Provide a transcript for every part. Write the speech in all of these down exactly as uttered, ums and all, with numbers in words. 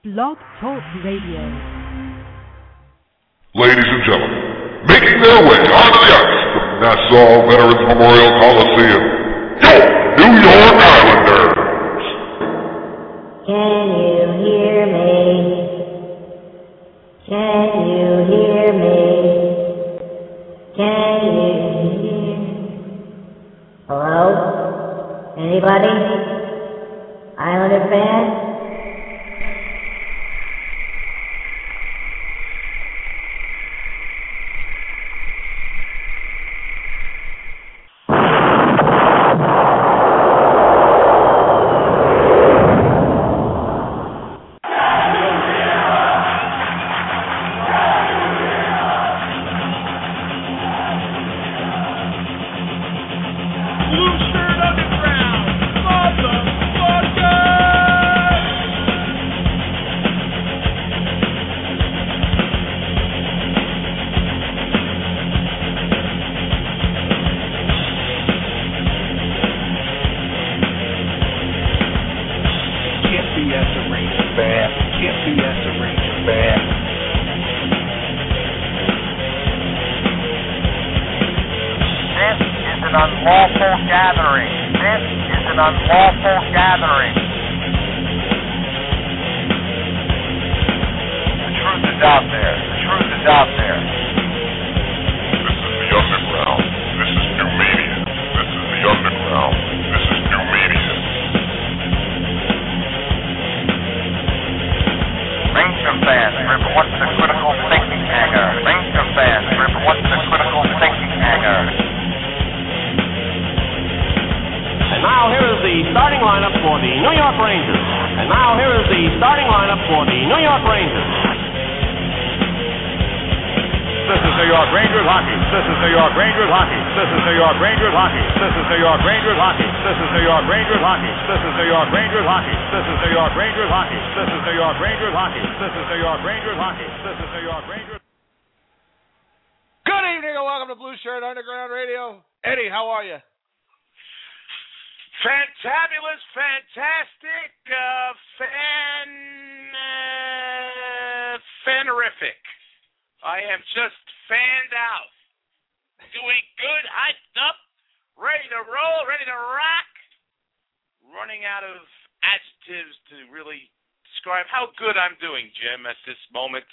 Blog Talk Radio. Ladies and gentlemen, making their way onto the ice from Nassau Veterans Memorial Coliseum, your New York Islanders! Can you hear me? Can you hear me? Can you hear? Hello? Anybody? Islander fans? Fantabulous, fantastic, uh, fan, uh, fanerific. I am just fanned out. Doing good, hyped up, ready to roll, ready to rock. Running out of adjectives to really describe how good I'm doing, Jim, at this moment.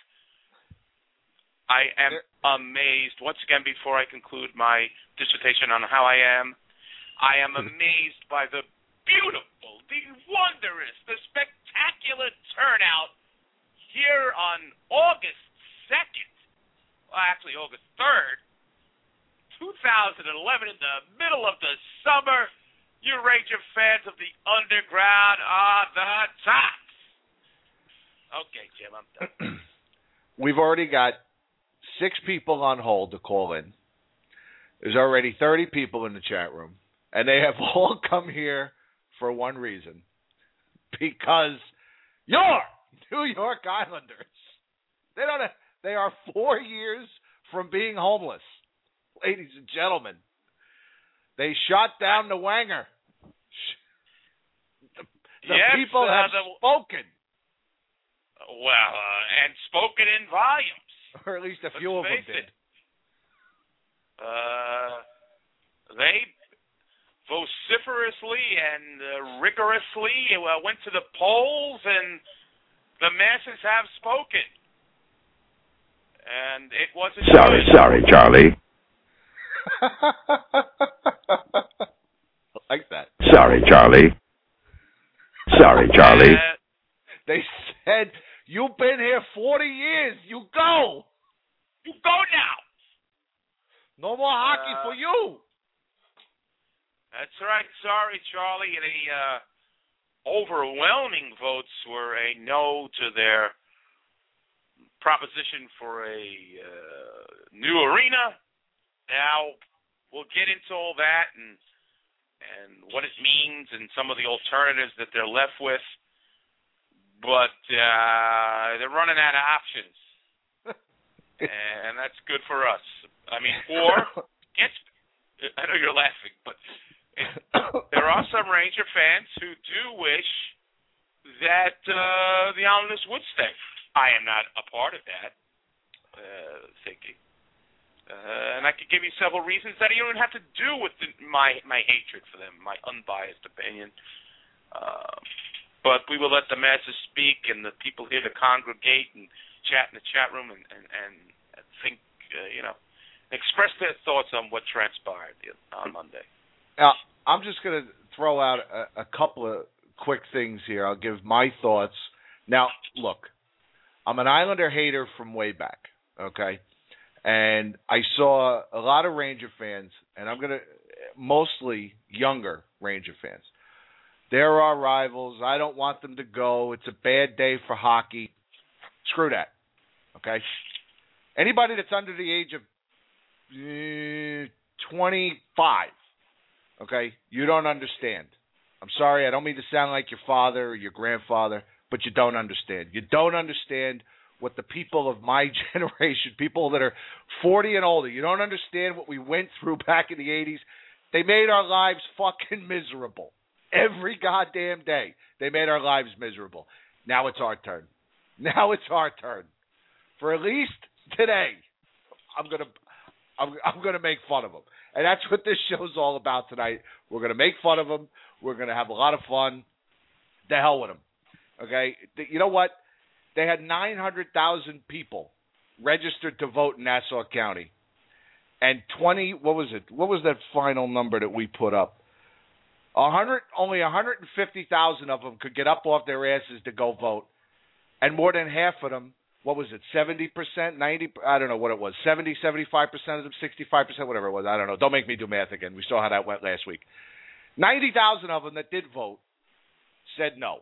I am amazed. Once again, before I conclude my dissertation on how I am, I am amazed by the beautiful, the wondrous, the spectacular turnout here on August second, well, actually August third, two thousand eleven, in the middle of the summer. You Ranger fans of the underground are the tops. Okay, Jim, I'm done. We've already got six people on hold to call in. There's already thirty people in the chat room. And they have all come here for one reason. Because you're New York Islanders. They don't have, they are four years from being homeless. Ladies and gentlemen. They shot down the Wanger. The, the yes, people uh, have the, spoken. Well, uh, and spoken in volumes. Or at least a Let's few of them face did. It. Uh, they vociferously and uh, rigorously uh, went to the polls, and the masses have spoken. And it wasn't Sorry, good. sorry, Charlie. Like that. Sorry, Charlie. Sorry, Charlie. Uh, they said, you've been here forty years. You go. You go now. No more hockey uh, for you. That's right. Sorry, Charlie. The uh, overwhelming votes were a no to their proposition for a uh, new arena. Now, we'll get into all that and and what it means and some of the alternatives that they're left with. But uh, they're running out of options. And that's good for us. I mean, or, it's, I know you're laughing, but it, there are some Ranger fans who do wish that uh, the Islanders would stay. I am not a part of that uh, thinking. Uh, and I could give you several reasons that you don't have to do with the, my my hatred for them, my unbiased opinion. Uh, but we will let the masses speak and the people here to congregate and chat in the chat room and, and, and think, uh, you know, express their thoughts on what transpired on Monday. Now, I'm just going to throw out a, a couple of quick things here. I'll give my thoughts. Now, look, I'm an Islander hater from way back, okay? And I saw a lot of Ranger fans, and I'm going to, mostly younger Ranger fans. They're our rivals. I don't want them to go. It's a bad day for hockey. Screw that, okay? Anybody that's under the age of uh, twenty-five, okay, you don't understand. I'm sorry, I don't mean to sound like your father or your grandfather, but you don't understand. You don't understand what the people of my generation, people that are forty and older, you don't understand what we went through back in the eighties. They made our lives fucking miserable. Every goddamn day, they made our lives miserable. Now it's our turn. Now it's our turn. For at least today, I'm gonna, I'm, I'm gonna make fun of them, and that's what this show's all about tonight. We're gonna make fun of them. We're gonna have a lot of fun. The hell with them. Okay, you know what? They had nine hundred thousand people registered to vote in Nassau County, and twenty. What was it? What was that final number that we put up? A hundred. Only one hundred fifty thousand of them could get up off their asses to go vote, and more than half of them. What was it? Seventy percent, ninety? I don't know what it was. Seventy, seventy-five percent of them, sixty-five percent, whatever it was. I don't know. Don't make me do math again. We saw how that went last week. Ninety thousand of them that did vote said no.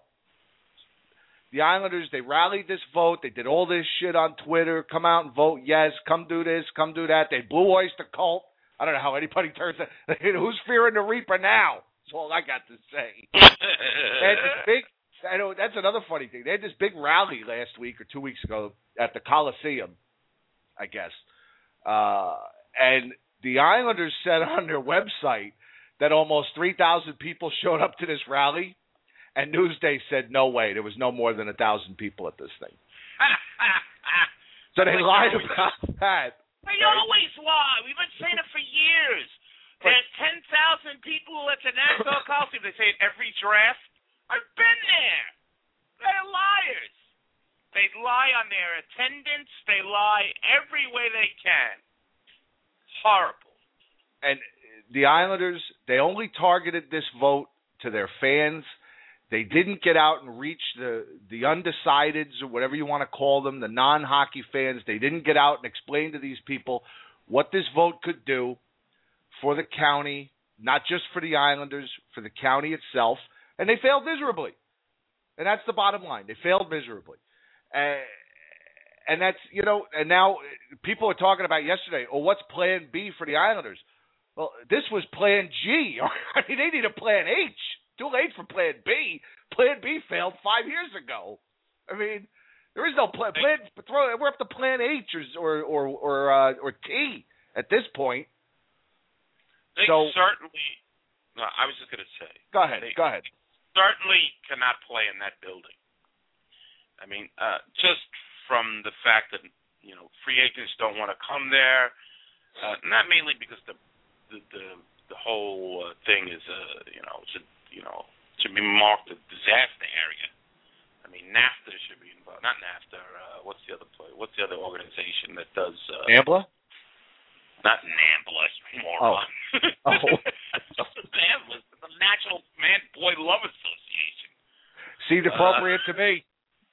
The Islanders, they rallied this vote. They did all this shit on Twitter. Come out and vote yes. Come do this. Come do that. They blue oyster cult. I don't know how anybody turns that. Who's fearing the Reaper now? That's all I got to say. They had this big, I know, that's another funny thing. They had this big rally last week or two weeks ago at the Coliseum, I guess. Uh, and the Islanders said on their website that almost three thousand people showed up to this rally. And Newsday said, no way, there was no more than one thousand people at this thing. So they lied about that. They right? always lie. We've been saying it for years. But there's ten thousand people at the Nassau Coliseum. They say it every draft. I've been there. They're liars. They lie on their attendance. They lie every way they can. Horrible. And the Islanders, they only targeted this vote to their fans. They didn't get out and reach the, the undecideds or whatever you want to call them, the non-hockey fans. They didn't get out and explain to these people what this vote could do for the county, not just for the Islanders, for the county itself. And they failed miserably. And that's the bottom line. They failed miserably. Uh, and that's, you know, and now people are talking about yesterday, oh, what's plan B for the Islanders? Well, this was plan G. I mean, they need a plan H. Too late for plan B. Plan B failed five years ago. I mean, there is no plan. plan throw, we're up to plan H or or or uh, or T at this point. They so, certainly. No, I was just going to say. Go ahead. They go ahead. Certainly cannot play in that building. I mean, uh, just from the fact that you know free agents don't want to come there, uh, not mainly because the the the, the whole uh, thing is uh, you know. It's a, you know, should be marked a disaster area. I mean, NAFTA should be involved. Not NAFTA. Uh, what's the other play? What's the other organization that does? Uh, NAMBLA? Not NAMBLA, moron. Oh. oh. NAMBLA, the National Man Boy Love Association. Seemed appropriate uh, to me.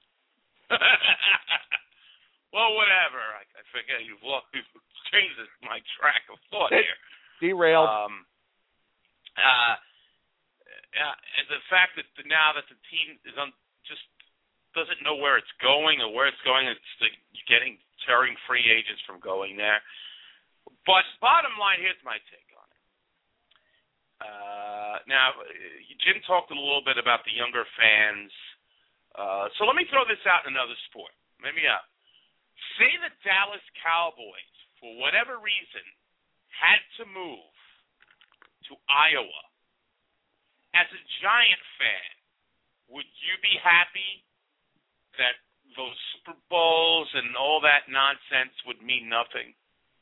Well, whatever. I, I forget. You've, lost, you've changed my track of thought here. Derailed. Um, uh, Uh, and the fact that the, now that the team is on, just doesn't know where it's going or where it's going, it's the, getting deterring free agents from going there. But bottom line, here's my take on it. Uh, now, Jim talked a little bit about the younger fans. Uh, so let me throw this out in another sport. Maybe up. Say the Dallas Cowboys, for whatever reason, had to move to Iowa. As a Giant fan, would you be happy that those Super Bowls and all that nonsense would mean nothing?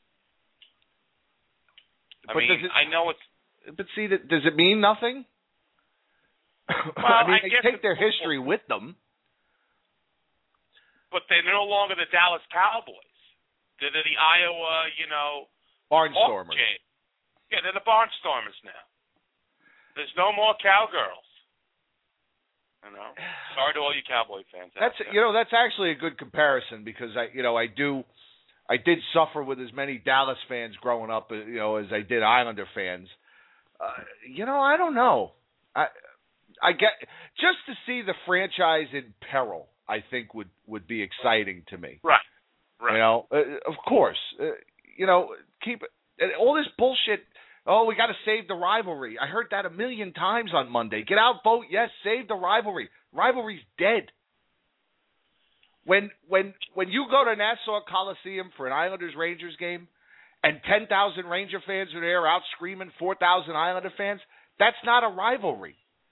I but mean, does it, I know it's. But see, that does it mean nothing? Well, I mean, I they guess take their football, history with them. but they're no longer the Dallas Cowboys. They're the Iowa, you know, Barnstormers. Hawk- Yeah, they're the Barnstormers now. There's no more cowgirls. You know, sorry to all you Cowboy fans. That's out there. you know that's actually a good comparison because I you know I do I did suffer with as many Dallas fans growing up you know as I did Islander fans. Uh, you know I don't know. I I get just to see the franchise in peril. I think would would be exciting to me. Right. Right. You know, uh, of course. Uh, you know, keep uh, all this bullshit. Oh, we got to save the rivalry. I heard that a million times on Monday. Get out, vote yes, save the rivalry. Rivalry's dead. When when when you go to Nassau Coliseum for an Islanders Rangers game, and ten thousand Ranger fans are there out screaming four thousand Islander fans, that's not a rivalry.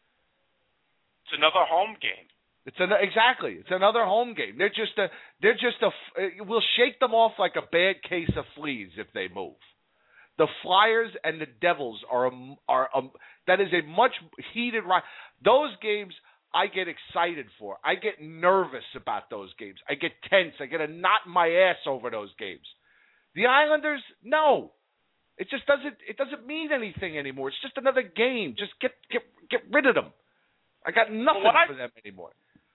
It's another home game. It's an, exactly. It's another home game. They're just a. They're just a. We'll shake them off like a bad case of fleas if they move. The Flyers and the Devils are a, are a, that is a much heated rivalry. Those games I get excited for. I get nervous about those games. I get tense. I get a knot in my ass over those games. The Islanders, no. It just doesn't. It doesn't mean anything anymore. It's just another game. Just get get get rid of them. I got nothing well, I, for them anymore.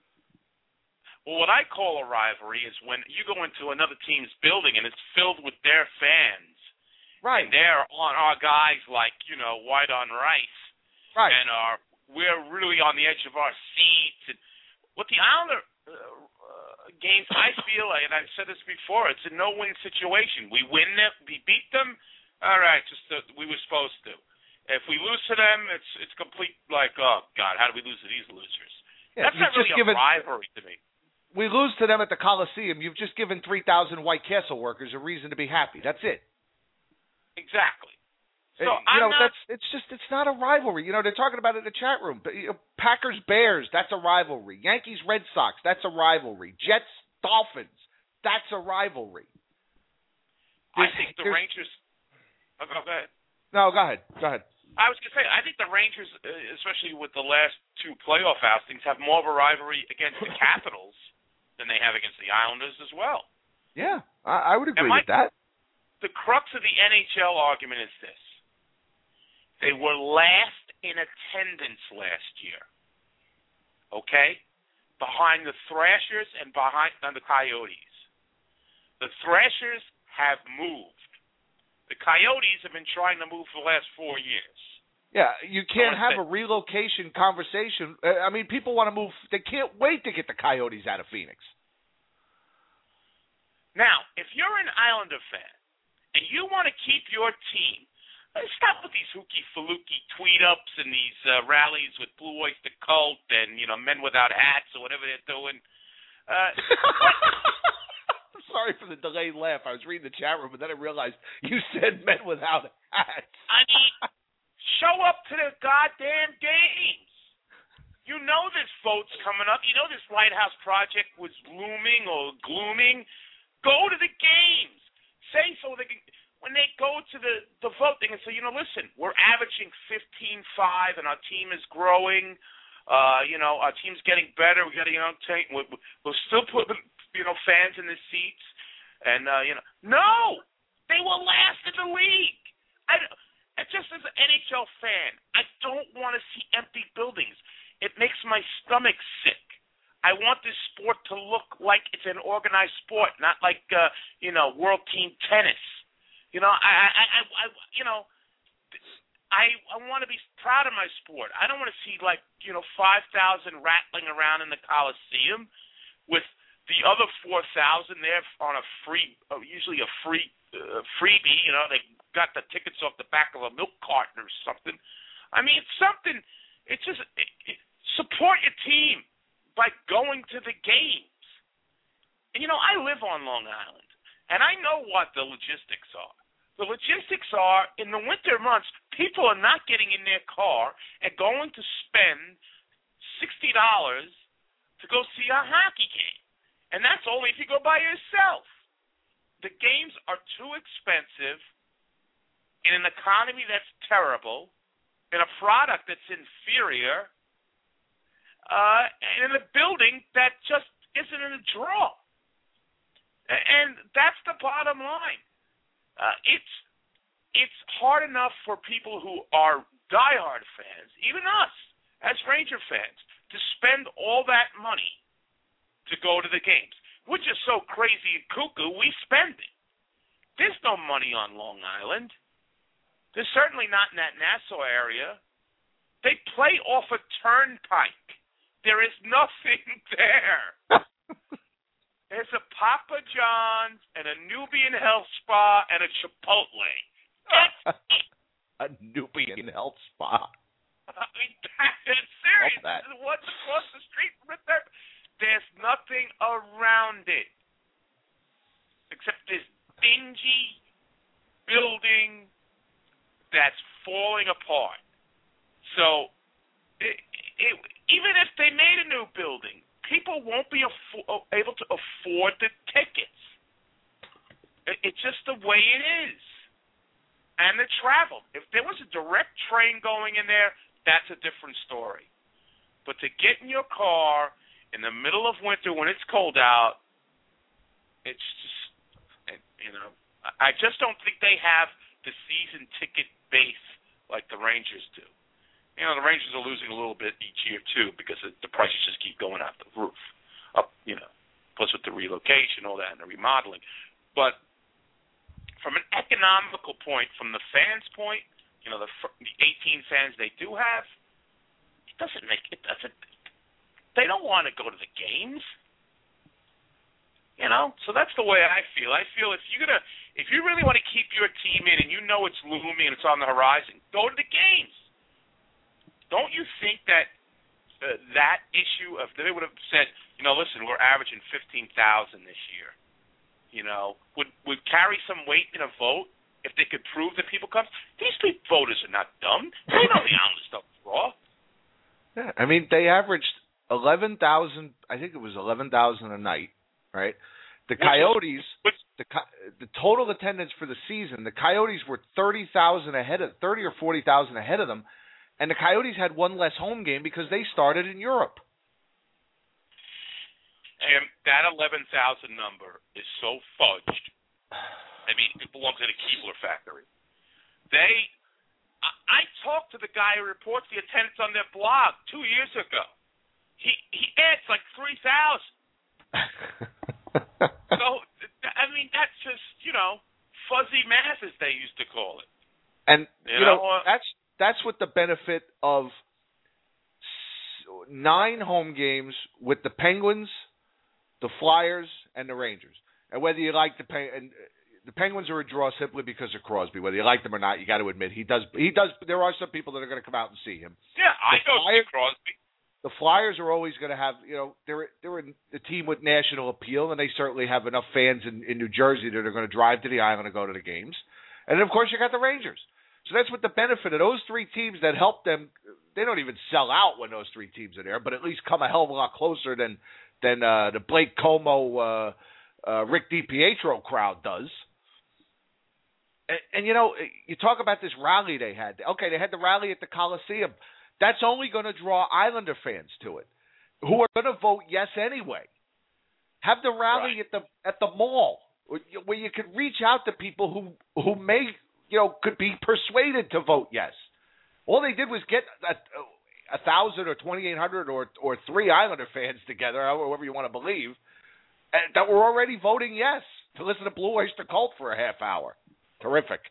Well, what I call a rivalry is when you go into another team's building and it's filled with their fans. Right. And they're on our guys like, you know, white on rice. Right. And our, we're really on the edge of our seats. And what the Islander uh, uh, games, I feel, and I've said this before, it's a no-win situation. We win them, we beat them, all right, just uh, we were supposed to. If we lose to them, it's it's complete like, oh, God, how do we lose to these losers? Yeah, That's not really a given, rivalry to me. We lose to them at the Coliseum. You've just given three thousand White Castle workers a reason to be happy. That's it. Exactly. So you I'm know, not, that's it's just it's not a rivalry. You know, they're talking about it in the chat room. Packers Bears, that's a rivalry. Yankees Red Sox, that's a rivalry. Jets Dolphins, that's a rivalry. I There's, think the Rangers. Oh, go ahead. No, go ahead. Go ahead. I was going to say, I think the Rangers, especially with the last two playoff outings, have more of a rivalry against the Capitals than they have against the Islanders as well. Yeah, I, I would agree my, with that. The crux of the N H L argument is this. They were last in attendance last year, okay, behind the Thrashers and behind and the Coyotes. The Thrashers have moved. The Coyotes have been trying to move for the last four years. Yeah, you can't have say, a relocation conversation. I mean, people want to move. They can't wait to get the Coyotes out of Phoenix. Now, if you're an Islander fan and you want to keep your team, stop with these hooky faluki tweet ups and these uh, rallies with Blue Oyster Cult and you know men without hats or whatever they're doing. Uh, Sorry for the delayed laugh. I was reading the chat room, but then I realized you said men without hats. I mean, show up to the goddamn games. You know this vote's coming up. You know this White House project was looming or glooming. Go to the games. Say so they can, when they go to the, the vote, they can say, you know, listen, we're averaging fifteen five and our team is growing. Uh, you know, our team's getting better. We got a young team. We'll, we'll still put you know, fans in the seats, and uh, you know, no, they were last in the league. I, just as an N H L fan, I don't want to see empty buildings. It makes my stomach sick. I want this sport to look like it's an organized sport, not like uh, you know, world team tennis. You know, I, I, I, I you know, I, I want to be proud of my sport. I don't want to see like you know, five thousand rattling around in the Coliseum with the other four thousand there on a free, uh, usually a free uh, freebie, you know, they got the tickets off the back of a milk carton or something. I mean, it's something, it's just, it, it, support your team by going to the games. And, you know, I live on Long Island, and I know what the logistics are. The logistics are, in the winter months, people are not getting in their car and going to spend sixty dollars to go see a hockey game. And that's only if you go by yourself. The games are too expensive in an economy that's terrible, in a product that's inferior, uh, and in a building that just isn't in a draw. And that's the bottom line. Uh, it's it's hard enough for people who are diehard fans, even us as Ranger fans, to spend all that money to go to the games. We're just so crazy and cuckoo, we spend it. There's no money on Long Island. There's certainly not in that Nassau area. They play off a turnpike. There is nothing there. There's a Papa John's and a Nubian Health Spa and a Chipotle. That's it. A Nubian Health Spa. I mean, that's serious. That. What's across the street from it there? There's nothing around it except this dingy building that's falling apart. So, it, it, even if they made a new building, people won't be affo- able to afford the tickets. It, it's just the way it is. And the travel. If there was a direct train going in there, that's a different story. But to get in your car in the middle of winter when it's cold out, it's just, you know, I just don't think they have the season ticket base like the Rangers do. You know, the Rangers are losing a little bit each year, too, because the prices just keep going out the roof. Up, you know, plus with the relocation, all that, and the remodeling. But from an economical point, from the fans' point, you know, the, the eighteen fans they do have, it doesn't make it doesn't. They don't want to go to the games, you know. So that's the way I feel. I feel if you're gonna, if you really want to keep your team in, and you know it's looming and it's on the horizon, go to the games. Don't you think that uh, that issue of they would have said, you know, listen, we're averaging fifteen thousand this year. You know, would would carry some weight in a vote if they could prove that people come? These people voters are not dumb. They know the Islanders don't draw. Yeah, I mean, they averaged eleven thousand. I think it was eleven thousand a night, right? The Which Coyotes, is, which, the the total attendance for the season, the Coyotes were thirty thousand ahead of thirty or forty thousand ahead of them, and the Coyotes had one less home game because they started in Europe. And that eleven thousand number is so fudged. I mean, it belongs in a Keebler factory. They, I, I talked to the guy who reports the attendance on their blog two years ago. He he adds like three thousand. So I mean, that's just, you know, fuzzy math, as they used to call it. And you, you know, know, uh, that's that's what the benefit of nine home games with the Penguins, the Flyers, and the Rangers. And whether you like the Pen- and the Penguins are a draw simply because of Crosby. Whether you like them or not, you got to admit he does. He does. There are some people that are going to come out and see him. yeah, I The know Flyers- Steve Crosby. The Flyers are always going to have, you know, they're they're a team with national appeal, and they certainly have enough fans in, in New Jersey that are going to drive to the island and go to the games. And then, of course, you got the Rangers. So that's what the benefit of those three teams that help them. They don't even sell out when those three teams are there, but at least come a hell of a lot closer than than uh, the Blake Como, uh, uh, Rick DiPietro crowd does. And, and, you know, you talk about this rally they had. Okay, they had the rally at the Coliseum. That's only going to draw Islander fans to it, who are going to vote yes anyway. Have the rally Right. at the at the mall, where you could reach out to people who who may, you know, could be persuaded to vote yes. All they did was get a, a thousand or twenty eight hundred or or three Islander fans together, however you want to believe, and that were already voting yes to listen to Blue Oyster Cult for a half hour. Terrific.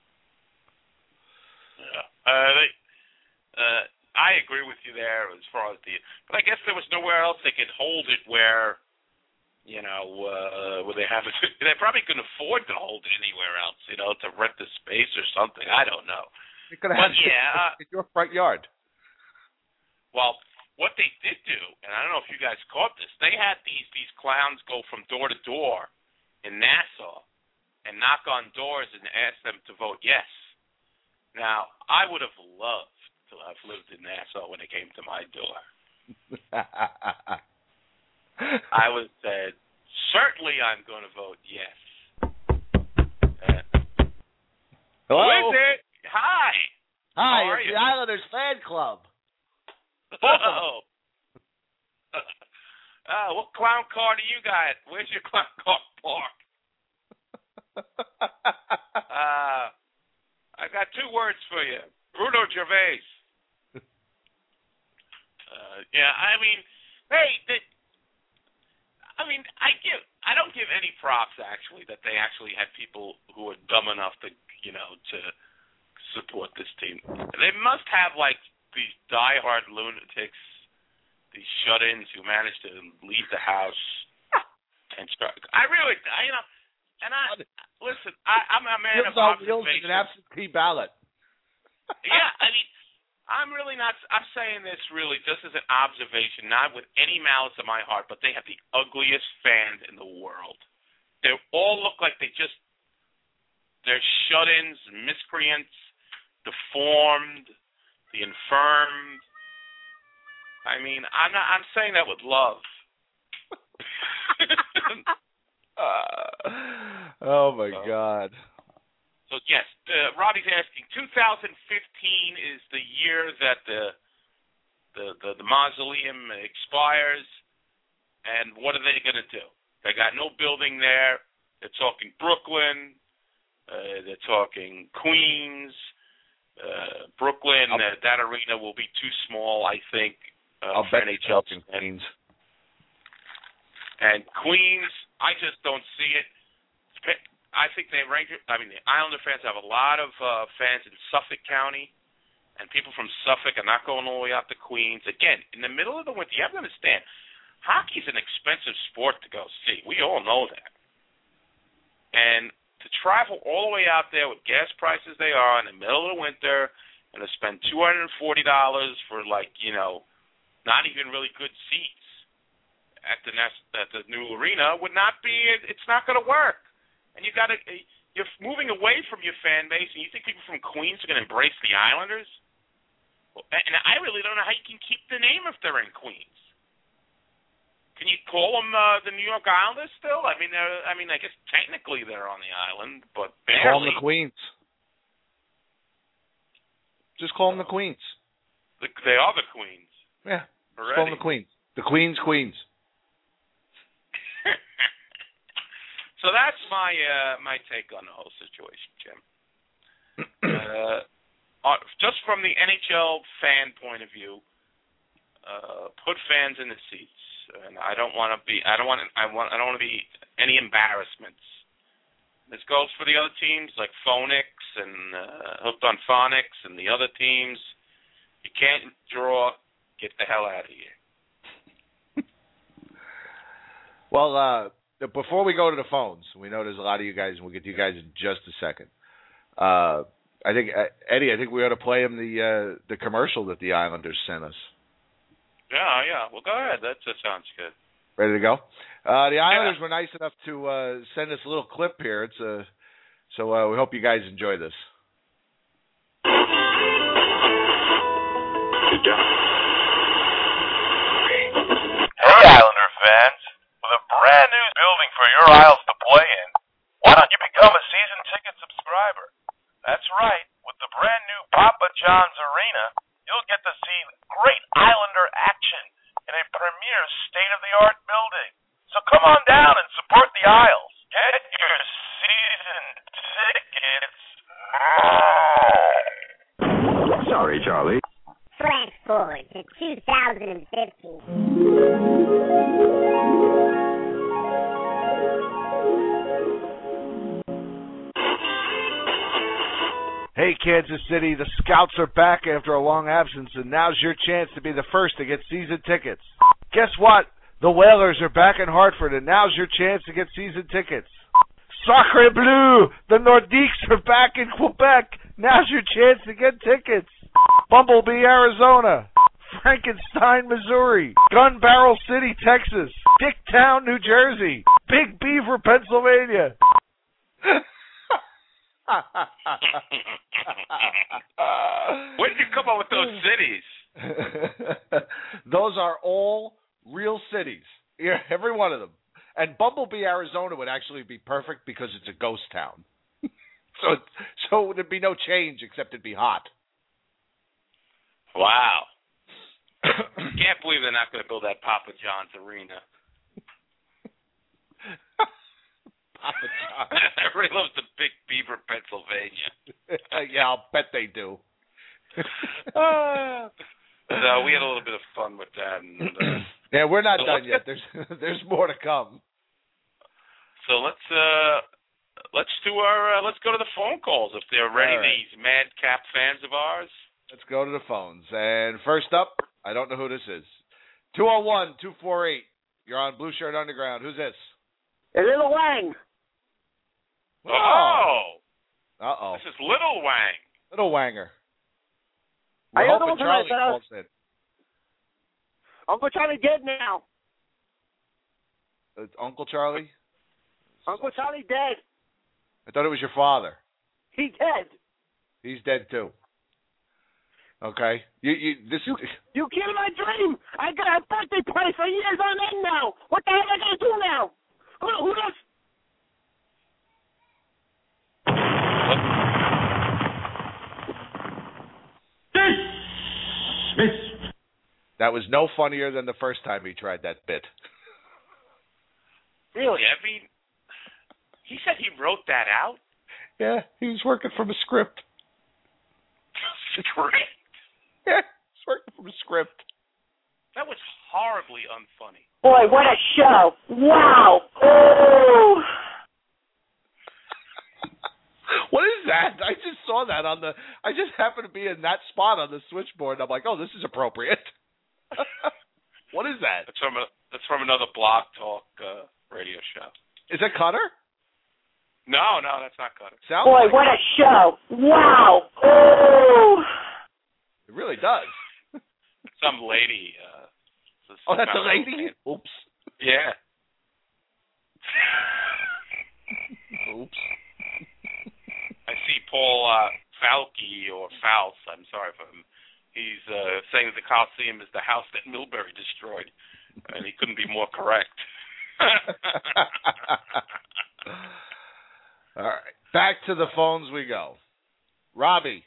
Yeah. Uh, they, uh, I agree with you there as far as the, but I guess there was nowhere else they could hold it where, you know, uh, where they have it. They probably couldn't afford to hold it anywhere else, you know, to rent the space or something. I don't know. You could have But had it yeah, in your front yard. well, what they did do, and I don't know if you guys caught this, they had these these clowns go from door to door in Nassau and knock on doors and ask them to vote yes. Now, I would have loved to have lived in Nassau when it came to my door. I was said, certainly I'm going to vote yes. Uh, Hello? Who is it? Hi. Hi, How are it's you? the Islanders fan club. Oh. Uh, what clown car do you got? Where's your clown car parked? uh, I got two words for you. Bruno Gervais. Uh, yeah, I mean, hey, the, I mean, I give, I don't give any props actually that they actually had people who are dumb enough to, you know, to support this team. They must have like these diehard lunatics, these shut-ins who managed to leave the house and start. I really, I, you know, and I listen. I, I'm a man of observation. An absentee ballot. Yeah, I mean. I'm really not, I'm saying this really just as an observation, not with any malice in my heart, but they have the ugliest fans in the world. They all look like they just, they're shut-ins, miscreants, deformed, the infirmed. I mean, I'm not, I'm saying that with love. uh, oh, my so. God. So, yes, uh, Robbie's asking, two thousand fifteen is the year that the, the the the mausoleum expires, and what are they going to do? They got no building there. They're talking Brooklyn. Uh, they're talking Queens. Uh, Brooklyn, uh, that arena will be too small, I think, uh, I'll for bet N H L. in Queens. And Queens, I just don't see it. I think they Ranger. I mean, the Islander fans have a lot of uh, fans in Suffolk County, and people from Suffolk are not going all the way out to Queens. Again, in the middle of the winter, you have to understand, hockey's an expensive sport to go see. We all know that. And to travel all the way out there with gas prices they are in the middle of the winter, and to spend two hundred forty dollars for like you know, not even really good seats at the next, at the new arena would not be. It's not going to work. And you got to, you're moving away from your fan base, and you think people from Queens are going to embrace the Islanders? And I really don't know how you can keep the name if they're in Queens. Can you call them uh, the New York Islanders still? I mean, they're, I mean, I guess technically they're on the island, but barely. Call them the Queens. Just call them the Queens. The, they are the Queens. Yeah. Already. Just call them the Queens. The Queens, Queens. So that's my uh, my take on the whole situation, Jim. uh, just from the N H L fan point of view, uh, put fans in the seats, and I don't want to be. I don't want. I want. I don't want to be any embarrassments. This goes for the other teams like Phonics and uh, Hooked on Phonics and the other teams. You can't draw. Get the hell out of here. Well, uh. Before we go to the phones, we know there's a lot of you guys, and we'll get to you guys in just a second. Uh, I think uh, Eddie, I think we ought to play him the uh, the commercial that the Islanders sent us. Yeah, yeah. Well, go ahead. That just sounds good. Ready to go? Uh, the Islanders yeah. were nice enough to uh, send us a little clip here. It's uh, so uh, we hope you guys enjoy this. Hey, Islander fans. With a brand new building for your Isles to play in, why don't you become a season ticket subscriber? That's right. With the brand new Papa John's Arena, you'll get to see great Islander action in a premier state-of-the-art building. So come on down and support the Isles. Get your season tickets now. Sorry, Charlie. Flash forward to two thousand fifteen. Hey, Kansas City, the Scouts are back after a long absence, and now's your chance to be the first to get season tickets. Guess what? The Whalers are back in Hartford, and now's your chance to get season tickets. Sacre Bleu! The Nordiques are back in Quebec. Now's your chance to get tickets. Bumblebee, Arizona. Frankenstein, Missouri. Gun Barrel City, Texas. Dicktown, New Jersey. Big Beaver, Pennsylvania. When did you come up with those cities? Those are all real cities. Yeah, every one of them. And Bumblebee, Arizona would actually be perfect because it's a ghost town. so so there'd be no change except it'd be hot. Wow. Can't believe they're not going to build that Papa John's arena. Papa John's. Everybody loves the Big Beaver, Pennsylvania. Yeah, I'll bet they do. uh, so we had a little bit of fun with that. And, uh, yeah, we're not so done yet. There's there's more to come. So let's uh, let's do our uh, let's go to the phone calls if they're ready. All right. These madcap fans of ours. Let's go to the phones. And first up, I don't know who this is. two oh one, two four eight. You're on Blue Shirt Underground. Who's this? A Little Wang. Oh. Uh-oh. This is Little Wang. Little Wanger. I We're don't know hoping what Charlie I said. calls in. Uncle Charlie dead now. It's Uncle Charlie? Uncle Charlie dead. I thought it was your father. He dead. He's dead too. Okay. You you this You, you killed my dream. I got a birthday party for years on end now. What the hell am I gonna do now? Who, who knows? Dismissed. That was no funnier than the first time he tried that bit. Really? I mean, he said he wrote that out. Yeah, he was working from a script. Script? Yeah, he's working from a script. That was horribly unfunny. Boy, what a show! Wow! Oh! What is that? I just saw that on the. I just happened to be in that spot on the switchboard. And I'm like, oh, this is appropriate. What is that? That's from a, that's from another Blog Talk uh, radio show. Is that Cutter? No, no, that's not Cutter. Sounds Boy, like what it. a show! Wow! Oh! It really does. Some lady. Uh, Oh, that's a some lady? Oops. Yeah. Oops. I see Paul uh, Falke or Faust. I'm sorry for him. He's uh, saying that the Coliseum is the house that Milbury destroyed, and he couldn't be more correct. All right. Back to the phones we go. Robbie.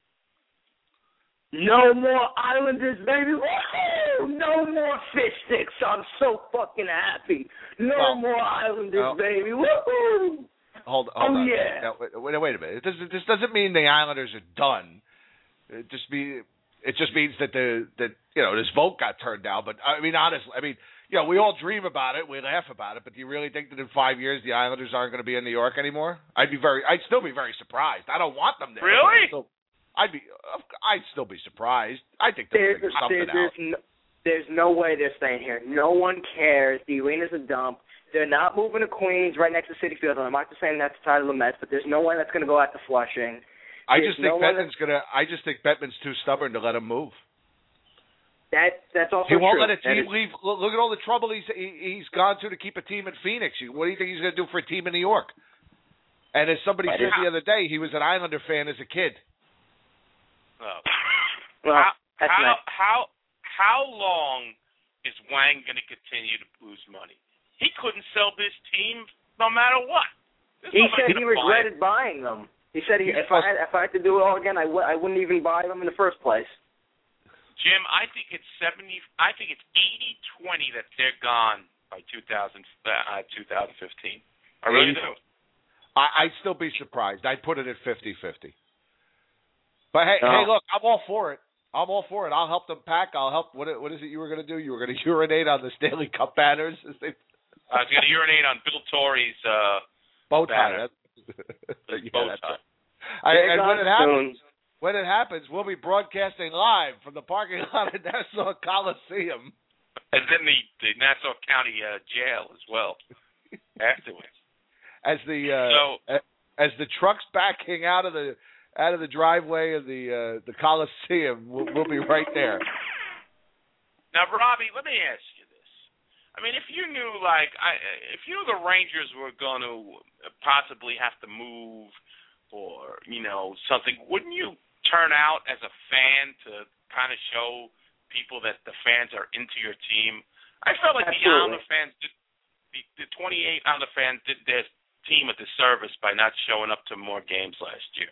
No more Islanders, baby. Woo-hoo! No more fish sticks. I'm so fucking happy. No Well, more Islanders, well, baby. Woo-hoo! Hold, hold Oh, on. yeah. Now, wait, wait, wait a minute. It doesn't, this doesn't mean the Islanders are done. It just be, it just means that the that you know this vote got turned down. But I mean, honestly, I mean, you know, we all dream about it, we laugh about it. But do you really think that in five years the Islanders aren't going to be in New York anymore? I'd be very, I'd still be very surprised. I don't want them there. but Really? I'd, still, I'd be, I'd still be surprised. I think they'll There's, figure something there, there's, out. no, there's no way they're staying here. No one cares. The arena's a dump. They're not moving to Queens, right next to Citi Field. I'm not just saying that's the side of the Mets, but there's no one that's going to go out to Flushing. I There's just think no one Bettman's gonna. I just think Bettman's too stubborn to let him move. That that's also He won't true. let a That team is- leave. Look look at all the trouble he's he, he's gone to to keep a team in Phoenix. What do you think he's going to do for a team in New York? And as somebody But said it- the other day, he was an Islander fan as a kid. Oh. Well, how, that's how, not. how, how long is Wang going to continue to lose money? He couldn't sell this team no matter what. There's He nobody said he gonna buy regretted buying them. He said he, if I had, if I had to do it all again, I w- I wouldn't even buy them in the first place. Jim, I think it's seventy. I think it's eighty twenty that they're gone by two thousand, uh, twenty fifteen. I really do. I, I'd still be surprised. I'd put it at fifty-fifty. But hey, No. hey, look, I'm all for it. I'm all for it. I'll help them pack. I'll help. What what is it you were going to do? You were going to urinate on the Stanley Cup banners. As they, I was going to urinate on Bill Torrey's uh, bow tie. banner. That's- his yeah, bow that's tie. right. I, They're and when gone it happens, soon. when it happens, we'll be broadcasting live from the parking lot at Nassau Coliseum. And then the, the Nassau County uh, Jail as well afterwards. As the uh, So a- as the trucks backing out of the out of the driveway of the uh, the Coliseum, we'll, we'll be right there. now, Robbie, let me ask you this. I mean, if you knew, like, I, if you knew the Rangers were going to possibly have to move or, you know, something, wouldn't you turn out as a fan to kind of show people that the fans are into your team. I felt like Absolutely. the Islander fans, did, the, the twenty-eight Islander fans did their team a disservice by not showing up to more games last year.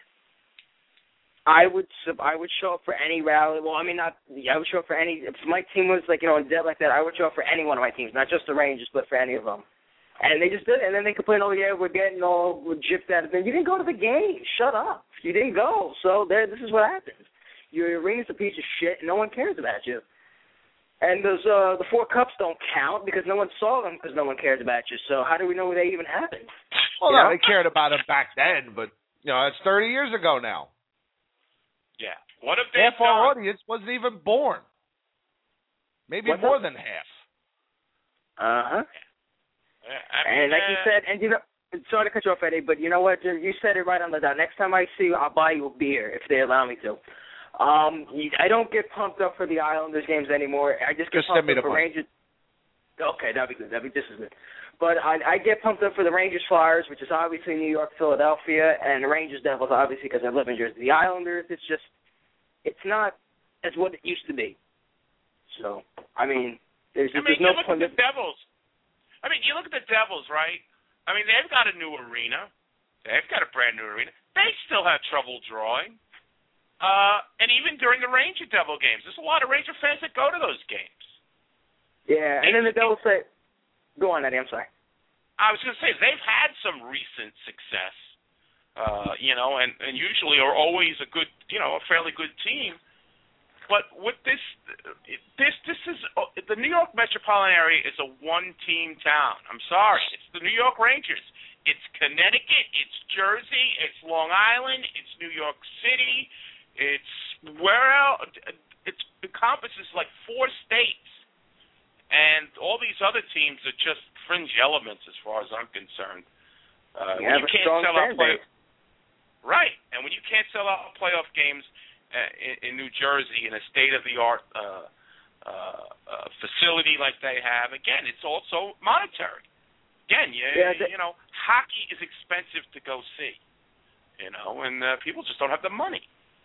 I would I would show up for any rally. Well, I mean, not yeah, I would show up for any. If my team was like you know in debt like that, I would show up for any one of my teams, not just the Rangers, but for any of them. And they just did it. And then they complain, oh yeah, we're getting all we're gypped out of it. You didn't go to the game. Shut up. You didn't go. So there, this is what happens. Your arena's a piece of shit, and no one cares about you. And those uh, the four cups don't count because no one saw them because no one cares about you. So how do we know they even happened? Well, you no, know? they cared about it back then, but you know, it's thirty years ago now. Yeah. What if they Half our done? audience wasn't even born. Maybe What's more up? than half. Uh huh. Yeah, I mean, And like you uh, said, and you know, sorry to cut you off, Eddie, but you know what? You said it right on the dot. Next time I see you, I'll buy you a beer if they allow me to. Um, I don't get pumped up for the Islanders games anymore. I just get Just send pumped me up the for money. Rangers. Okay, that'd be good. That'd be just as good. But I, I get pumped up for the Rangers Flyers, which is obviously New York, Philadelphia, and the Rangers Devils, obviously, because I live in Jersey. The Islanders, it's just, it's not as what it used to be. So, I mean, there's, I mean, there's you no look point. at the Devils. I mean, you look at the Devils, right? I mean, they've got a new arena. They've got a brand new arena. They still have trouble drawing. Uh, and even during the Ranger Devil games, there's a lot of Ranger fans that go to those games. Yeah, and then the Devils say, go on, Eddie, I'm sorry. I was going to say, they've had some recent success, uh, you know, and, and usually are always a good, you know, a fairly good team. But with this, this, this is, the New York metropolitan area is a one-team town. I'm sorry. It's the New York Rangers. It's Connecticut. It's Jersey. It's Long Island. It's New York City. It's where else? It encompasses like four states. And all these other teams are just fringe elements as far as I'm concerned. Uh, You when have you a can't strong sell fan out play- base. Right. And when you can't sell out playoff games uh, in, in New Jersey in a state-of-the-art uh, uh, uh, facility like they have, again, it's also monetary. Again, you, Yeah, the- you know, hockey is expensive to go see, you know, and uh, people just don't have the money.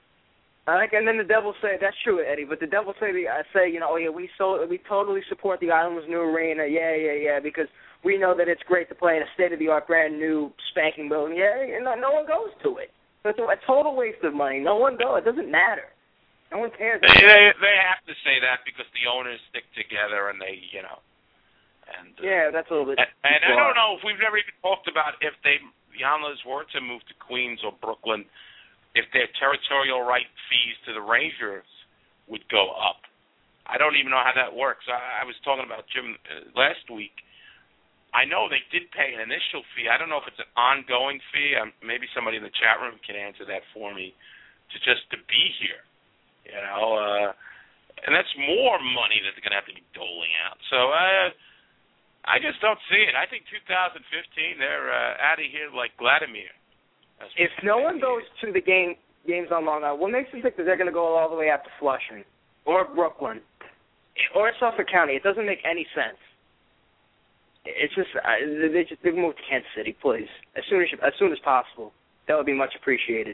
I like, and then the Devils say that's true, Eddie. But the Devils say, I say, you know, oh yeah, we so we totally support the Islanders' new arena. Yeah, yeah, yeah, because we know that it's great to play in a state-of-the-art, brand new, spanking building. Yeah, and no, no one goes to it. It's a total waste of money. No one goes. It doesn't matter. No one cares. They, they they have to say that because the owners stick together and they, you know, and uh, Yeah, that's a little bit. And, and I don't know if we've never even talked about if they the Islanders were to move to Queens or Brooklyn, if their territorial right fees to the Rangers would go up. I don't even know how that works. I, I was talking about Jim uh, last week. I know they did pay an initial fee. I don't know if it's an ongoing fee. Um, maybe somebody in the chat room can answer that for me. To just to be here, you know, uh, and that's more money that they're going to have to be doling out. So uh, I just don't see it. I think two thousand fifteen they're uh, out of here like Vladimir. That's If no one goes to the game games on Long Island, what makes you think that they're going to go all the way out to Flushing or Brooklyn or Suffolk County? It doesn't make any sense. It's just uh, they just they moved to Kansas City, please, as soon as as soon as possible. That would be much appreciated.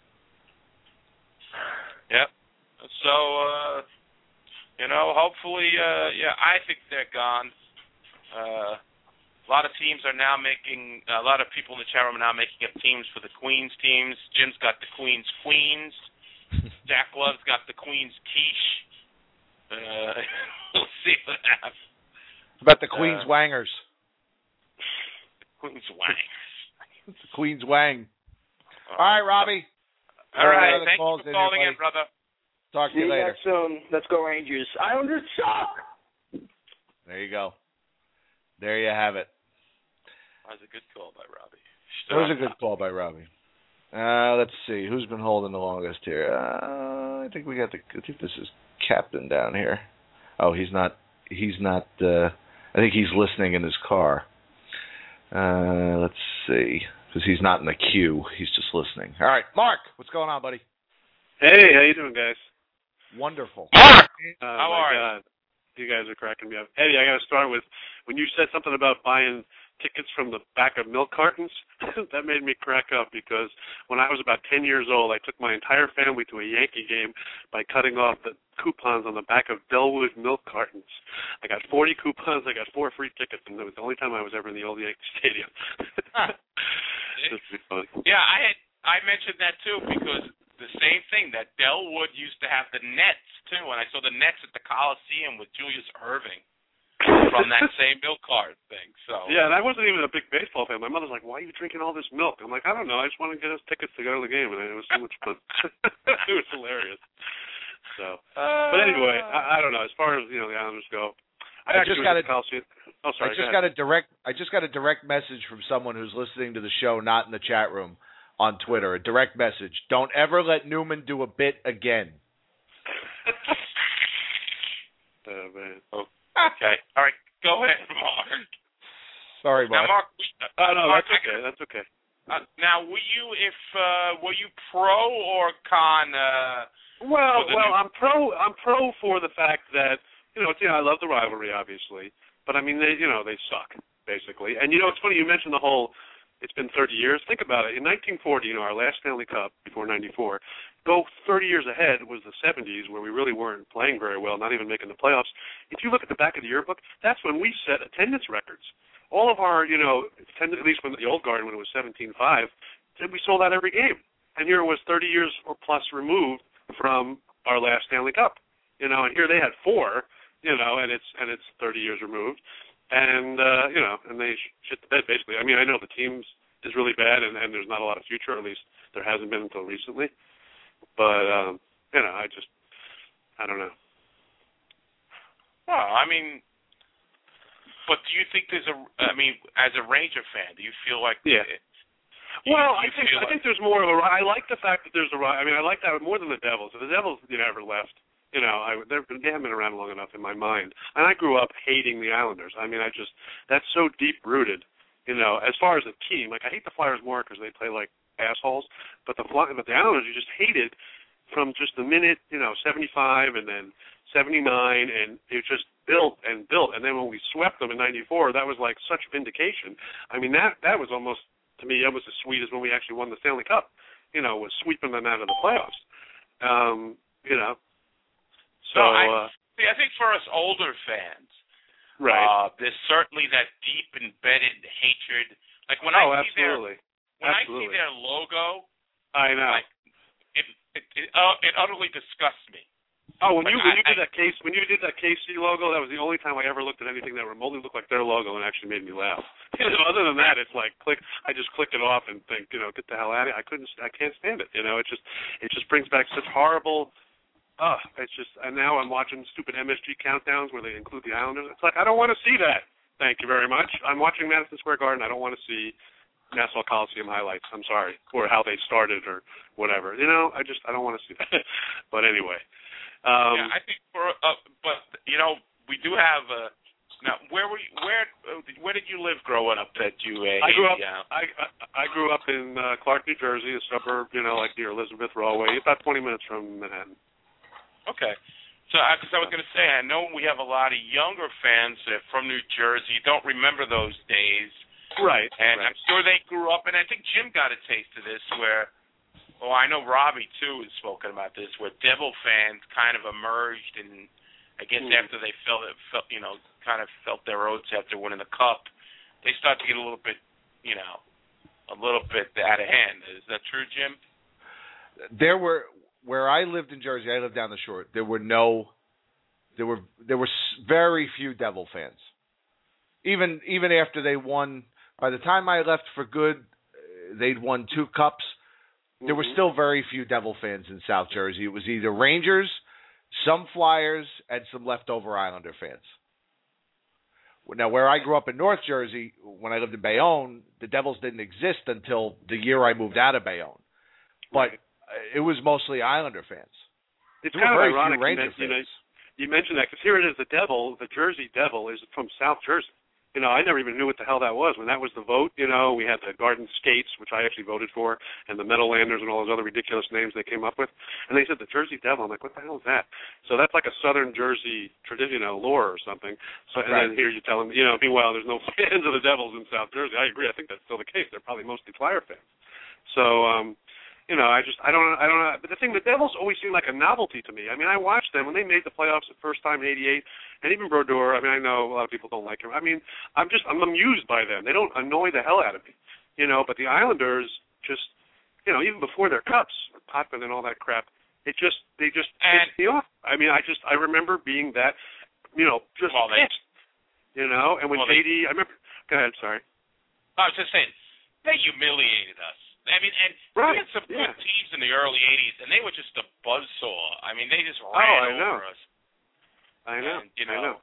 Yep. So uh, you know, hopefully, uh, yeah, I think they're gone. Uh, a lot of teams are now making. A lot of people in the chat room are now making up teams for the Queens teams. Jim's got the Queens Queens. Jack Love's got the Queens Quiche. Uh, we'll see what happens. How about the Queen's Uh, Wangers? Queens Wangers. It's the Queen's Wang. All right, Robbie. All right. Any other Thank calls you for in calling here, in, brother. Talk to See you you later. guys soon. Let's go Rangers. Islanders suck. There you go. There you have it. That was a good call by Robbie. That was a good call by Robbie. Uh, let's see who's been holding the longest here. Uh, I think we got the. I think this is Captain down here. Oh, he's not. He's not. Uh, I think he's listening in his car. Uh, let's see, because he's not in the queue. He's just listening. All right, Mark, what's going on, buddy? Hey, how you doing, guys? Wonderful. Mark! Uh, How my are God. You guys are cracking me up. Eddie, I got to start with, when you said something about buying tickets from the back of milk cartons. That made me crack up because when I was about ten years old, I took my entire family to a Yankee game by cutting off the coupons on the back of Delwood milk cartons. I got forty coupons. I got four free tickets, and it was the only time I was ever in the old Yankee Stadium. Huh. Just be funny. Yeah, I had I mentioned that too because the same thing that Delwood used to have the nets too, and I saw the nets at the Coliseum with Julius Erving from that same milk cart thing. So yeah, and I wasn't even a big baseball fan. My mother's like, "Why are you drinking all this milk?" I'm like, "I don't know. I just want to get us tickets to go to the game," and it was so much fun. It was hilarious. So, uh, but anyway, I, I don't know. As far as you know, the Islanders go, I, I just got a. Oh, sorry. I just got a direct. I just got a direct message from someone who's listening to the show, not in the chat room, on Twitter. A direct message: don't ever let Newman do a bit again. Oh man. Oh, okay. All right. Go ahead, Mark. Sorry, Mark. Now, Mark. Oh no, Mark, that's okay. That's okay. Uh, now, were you if uh, were you pro or con? Uh, well, well, new- I'm pro. I'm pro for the fact that you know, it's, you know, I love the rivalry, obviously, but I mean, they, you know, they suck basically. And you know, it's funny you mentioned the whole. It's been thirty years. Think about it. In nineteen forty, you know, our last Stanley Cup before ninety-four. Go thirty years ahead was the seventies, where we really weren't playing very well, not even making the playoffs. If you look at the back of the yearbook, that's when we set attendance records. All of our, you know, attendance, at least when the old Garden, when it was seventeen five, we sold out every game. And here it was thirty years or plus removed from our last Stanley Cup. You know, and here they had four, you know, and it's and it's thirty years removed. And, uh, you know, and they shit the bed, basically. I mean, I know the team is really bad, and, and there's not a lot of future, or at least there hasn't been until recently. But, um, you know, I just, I don't know. Well, I mean, but do you think there's a, I mean, as a Ranger fan, do you feel like... Yeah. It, well, you, you I think I like, think there's more of a, I like the fact that there's a, I mean, I like that more than the Devils. The Devils, you know, never left. You know, I, they haven't been around long enough in my mind. And I grew up hating the Islanders. I mean, I just, that's so deep-rooted, you know, as far as the team. Like, I hate the Flyers more because they play like assholes, but the Fly, but the Islanders, you just hated from just the minute, you know, seventy-five and then seventy-nine, and it just built and built. And then when we swept them in ninety-four, that was like such vindication. I mean, that that was almost, to me, that was as sweet as when we actually won the Stanley Cup, you know, was sweeping them out of the playoffs. Um, you know. So, no, I, uh, see, I think for us older fans, right, uh, there's certainly that deep embedded hatred. Like when oh, I see absolutely. their when absolutely. I see their logo, I know. like it it it, uh, it utterly disgusts me. Oh, when like you when I, you did I, that case when you did that K C logo, that was the only time I ever looked at anything that remotely looked like their logo and actually made me laugh. You know, other than that, it's like click. I just click it off and think, you know, get the hell out of it. I couldn't. I can't stand it. You know, it just it just brings back such horrible. Oh, it's just, and now I'm watching stupid M S G countdowns where they include the Islanders. It's like, I don't want to see that. Thank you very much. I'm watching Madison Square Garden. I don't want to see Nassau Coliseum highlights. I'm sorry. Or how they started or whatever. You know, I just, I don't want to see that. But anyway. Um, yeah, I think for, uh, but, you know, we do have, uh, now, where were you, where, uh, where did you live growing up that you, uh, I grew up, yeah. I, I, I grew up in uh, Clark, New Jersey, a suburb, you know, like near Elizabeth, Rahway, about twenty minutes from Manhattan. Okay. So, because I, I was going to say, I know we have a lot of younger fans that are from New Jersey, don't remember those days. Right. And right. I'm sure they grew up, and I think Jim got a taste of this where, oh, I know Robbie, too, has spoken about this, where Devil fans kind of emerged, and I guess mm. after they felt, felt, you know, kind of felt their oats after winning the Cup, they start to get a little bit, you know, a little bit out of hand. Is that true, Jim? There were... Where I lived in Jersey, I lived down the shore. There were no, there were there were very few Devil fans. Even even after they won, by the time I left for good, they'd won two cups. Mm-hmm. There were still very few Devil fans in South Jersey. It was either Rangers, some Flyers, and some leftover Islander fans. Now, where I grew up in North Jersey, when I lived in Bayonne, the Devils didn't exist until the year I moved out of Bayonne. But it was mostly Islander fans. It's there kind were of very ironic few Ranger you, know, fans. you mentioned that because here it is, the Devil, the Jersey Devil, is from South Jersey. You know, I never even knew what the hell that was. When that was the vote, you know, we had the Garden Skates, which I actually voted for, and the Meadowlanders and all those other ridiculous names they came up with. And they said the Jersey Devil. I'm like, what the hell is that? So that's like a Southern Jersey tradition, you know, lore or something. So and right. then here you tell them, you know, meanwhile, there's no fans of the Devils in South Jersey. I agree. I think that's still the case. They're probably mostly Flyer fans. So, um, you know, I just, I don't, I don't know. But the thing, the Devils always seem like a novelty to me. I mean, I watched them when they made the playoffs the first time in eighty-eight, and even Brodeur. I mean, I know a lot of people don't like him. I mean, I'm just, I'm amused by them. They don't annoy the hell out of me, you know. But the Islanders just, you know, even before their cups, Potvin and all that crap, it just, they just pissed me off. I mean, I just, I remember being that, you know, just well, pissed, they, you know. And when well, J D, I remember. Go ahead, sorry. I was just saying, they humiliated us. I mean, and right. we had some yeah. good teams in the early eighties, and they were just a buzzsaw. I mean, they just ran oh, I know. over us. I know. And, you know, I know.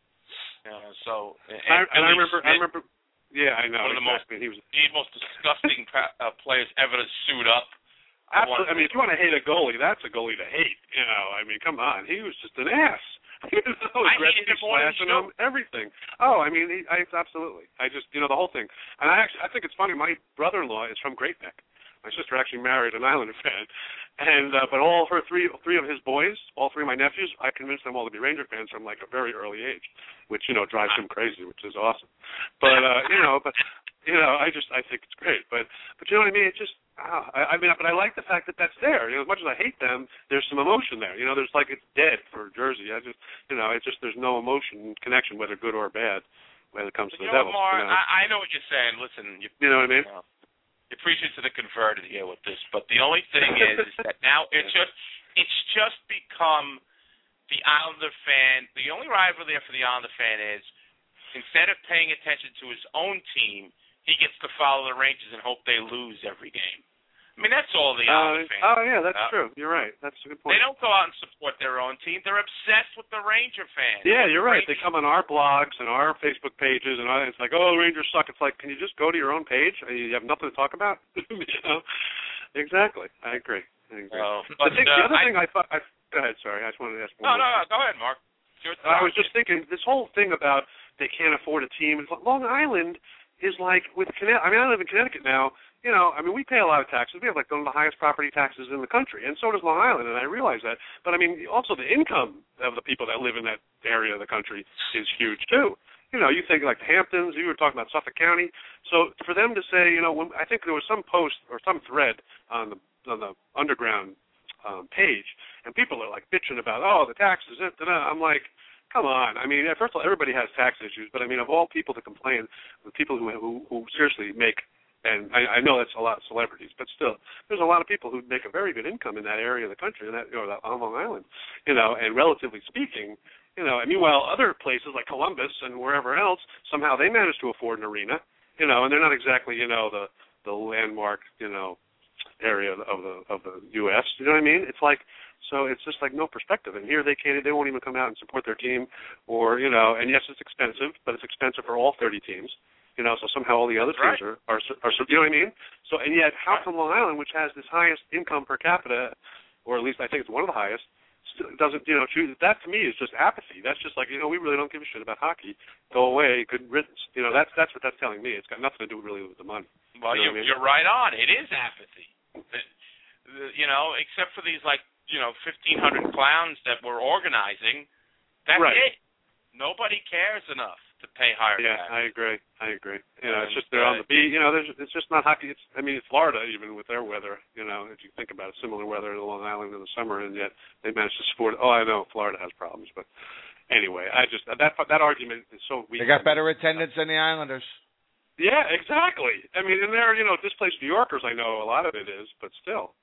You know so, and, I, and I remember. Smith, I remember. Yeah, I know. One of the exactly. most, he was the most disgusting uh, players ever to suit up. Absolutely. I, I mean, if you want to hate a goalie, that's a goalie to hate. You know, I mean, come on. He was just an ass. You know, I hated him more than slashing him, everything. Oh, I mean, he, I, absolutely. I just, you know, the whole thing. And I actually, I think it's funny. My brother-in-law is from Great Neck. My sister actually married an Islander fan, and uh, but all her three, three of his boys, all three of my nephews, I convinced them all to be Ranger fans from like a very early age, which you know drives him crazy, which is awesome. But uh, you know, but you know, I just, I think it's great. But, but you know what I mean? It just, oh, I, I mean, but I like the fact that that's there. You know, as much as I hate them, there's some emotion there. You know, there's like it's dead for Jersey. I just, you know, it's just there's no emotion connection, whether good or bad, when it comes to you the know, Devils. Mark, you know? I, I know what you're saying. Listen, you, you know what I mean? You know, you're preaching to the converted here with this, but the only thing is, is that now it's just, it's just become the Islander fan. The only rival there for the Islander fan is instead of paying attention to his own team, he gets to follow the Rangers and hope they lose every game. I mean, that's all the Islander uh, fans. Oh, yeah, that's uh, true. You're right. That's a good point. They don't go out and support their own team. They're obsessed with the Ranger fans. Yeah, you're right. Rangers. They come on our blogs and our Facebook pages, and all, it's like, oh, Rangers suck. It's like, can you just go to your own page? You have nothing to talk about? you know? Exactly. I agree. I agree. Uh, the, but, thing, uh, the other I, thing I thought, I, go ahead, sorry. I just wanted to ask one No, more no, no. question. Go ahead, Mark. Your I was just thinking, this whole thing about they can't afford a team. Long Island is like with Connecticut. I mean, I live in Connecticut now. You know, I mean, we pay a lot of taxes. We have like one of the highest property taxes in the country, and so does Long Island, and I realize that. But I mean, also the income of the people that live in that area of the country is huge too. You know, you think like the Hamptons. You were talking about Suffolk County. So for them to say, you know, when, I think there was some post or some thread on the on the underground um, page, and people are like bitching about, oh, the taxes. Da, da, da. I'm like, come on. I mean, first of all, everybody has tax issues, but I mean, of all people to complain, the people who who, who seriously make. And I, I know that's a lot of celebrities, but still, there's a lot of people who make a very good income in that area of the country, in that, you know, on Long Island, you know. And relatively speaking, you know, and meanwhile, other places like Columbus and wherever else, somehow they manage to afford an arena, you know, and they're not exactly, you know, the the landmark, you know, area of the of the U S You know what I mean? It's like, so it's just like no perspective. And here they can't, they won't even come out and support their team, or you know. And yes, it's expensive, but it's expensive for all thirty teams. You know, so somehow all the other teams right. are, are, are, you know what I mean? So, and yet, how right. come Long Island, which has this highest income per capita, or at least I think it's one of the highest, still doesn't, you know, choose, that to me is just apathy. That's just like, you know, we really don't give a shit about hockey. Go away, good riddance. You know, that's that's what that's telling me. It's got nothing to do really with the money. Well, you know you're, I mean? you're right on. It is apathy. The, the, you know, except for these, like, you know, fifteen hundred clowns that we're organizing, that's right. it. Nobody cares enough to pay higher Yeah, taxes. I agree. I agree. You know, and, it's just they're uh, on the beach. You know, there's, it's just not hockey. It's, I mean, it's Florida even with their weather. You know, if you think about it, similar weather to Long Island in the summer, and yet they manage to support. Oh, I know Florida has problems, but anyway, I just that that argument is so weak. They got better attendance than the Islanders. Yeah, exactly. I mean, and they're, you know, displaced New Yorkers. I know a lot of it is, but still,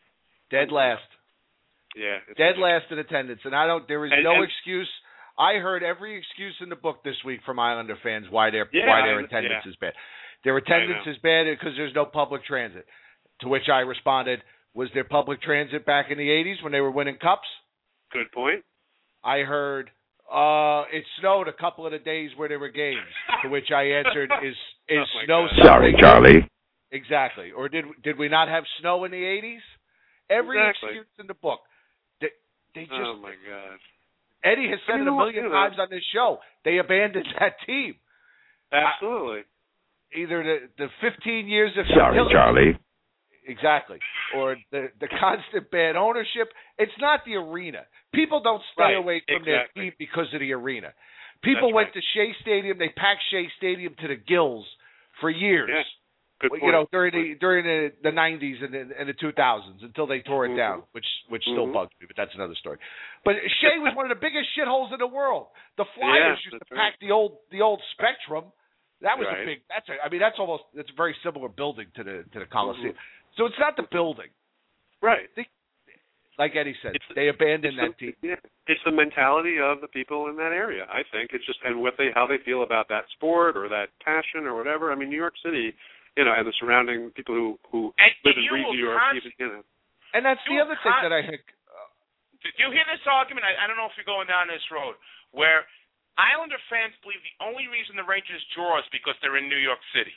Dead last. Yeah, it's Dead last in attendance, and I don't. There is and, no and, excuse. I heard every excuse in the book this week from Islander fans why their yeah, why their I, attendance yeah. is bad. Their attendance is bad because there's no public transit. To which I responded, was there public transit back in the eighties when they were winning cups? Good point. I heard uh, it snowed a couple of the days where there were games. To which I answered, is is Oh snow? Sorry, Charlie. Exactly. Or did did we not have snow in the eighties? Every Exactly. excuse in the book. They, they just. Oh my God. Eddie has said I mean, it a what- million you know. times on this show. They abandoned that team. Absolutely. I, either the, the fifteen years of Sorry, fertility- Charlie. Exactly. Or the the constant bad ownership. It's not the arena. People don't stay Right, away from exactly. their team because of the arena. People That's went right. to Shea Stadium. They packed Shea Stadium to the gills for years. Yeah. Good Well, point. you know, during the during the, the nineties and the, and the two thousands until they tore it Mhm. down, which which still Mhm. bugs me, but that's another story. But Shea was one of the biggest shitholes in the world. The Flyers Yeah, used to that's pack right. the old the old Spectrum. That was Right. a big. That's a, I mean, that's almost that's a very similar building to the to the Coliseum. Mhm. So it's not the building, Right. like Eddie said. It's- they abandoned It's that the, team. yeah, it's the mentality of the people in that area. I think it's just and what they how they feel about that sport or that passion or whatever. I mean, New York City, you know, and the surrounding people who who And live and you breathe will New York, const- even, you know. And that's You the other thing con- that I think. Did you hear this argument? I, I don't know if you're going down this road, where Islander fans believe the only reason the Rangers draw is because they're in New York City.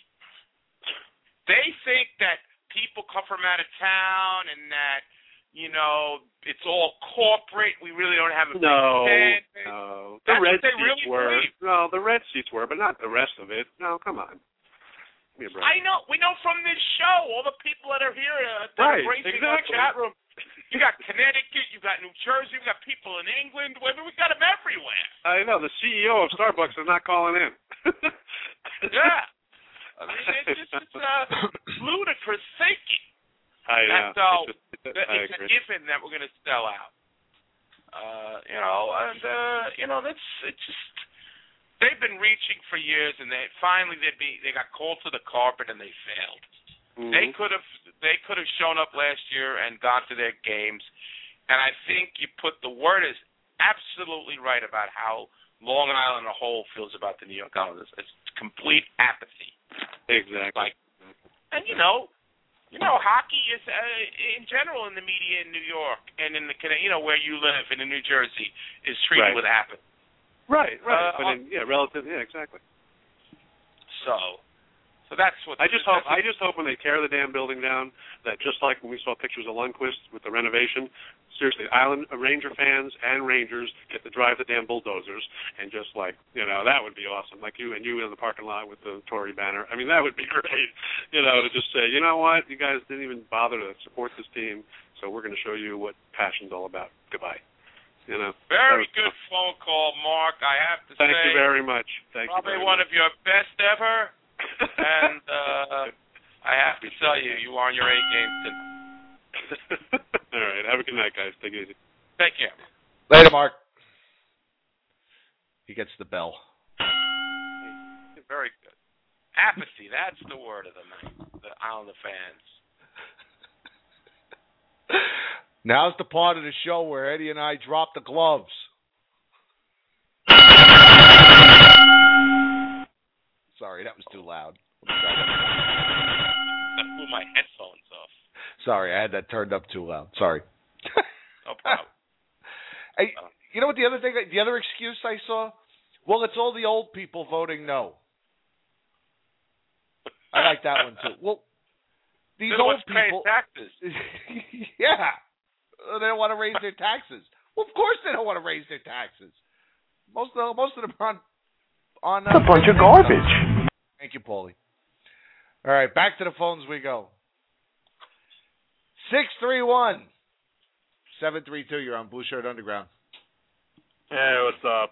They think that people come from out of town and that, you know, it's all corporate. We really don't have a No, big fan. no. The That's red what they seats really were. believe. No, the red seats were, but not the rest of it. No, come on. Give me a break. I know. We know from this show, all the people that are here uh, that Right, are gracing our exactly. chat room. You got Connecticut, you got New Jersey, you got people in England. We we got them everywhere. I know the C E O of Starbucks is not calling in. Yeah. I mean, it's just it's, uh, ludicrous thinking. I know. That's all. It's, just, That I it's a agree. given that we're going to sell out. Uh, you know, and uh, you know that's it's just they've been reaching for years, and they finally they be they got called to the carpet and they failed. Mhm. They could have they could have shown up last year and gone to their games, and I think you put the word is absolutely right about how Long Island as a whole feels about the New York Islanders. It's complete apathy. Exactly. Like, and you know, you know, hockey is uh, in general in the media in New York and in the you know where you live and in New Jersey is treated Right. with apathy. Right, right. Uh, but in, yeah, relative. Yeah, exactly. So, so that's what I just hope. that's I just hope when they tear the damn building down, that just like when we saw pictures of Lundqvist with the renovation, seriously, Island uh, Ranger fans and Rangers get to drive the damn bulldozers and just like you know that would be awesome. Like you and you in the parking lot with the Tory banner. I mean that would be great. You know to just say you know what you guys didn't even bother to support this team, so we're going to show you what passion's all about. Goodbye. You know. very that was good awesome. phone call, Mark. I have to Thank say, you very much. Thank probably you very one much. of your best ever. And uh, I have to tell you, you are on your A game tonight. All right. Have a good night, guys. Take it easy. Take care. Later, Mark. He gets the bell. Very good. Apathy, that's the word of the night. The Islander fans. Now's the part of the show where Eddie and I drop the gloves. Sorry, that was too loud. I blew my headphones off. Sorry, I had that turned up too loud. Sorry. No problem. Hey, you know what the other thing, the other excuse I saw? Well, it's all the old people voting no. I like that one too. Well, these Then old what's paying people, taxes? yeah, they don't want to raise their taxes. Well, of course they don't want to raise their taxes. Most of them, most of them are on on. Uh, It's a bunch of garbage. Thank you, Paulie. All right, back to the phones we go. Six three one seven three two. You're on Blue Shirt Underground. Hey, what's up?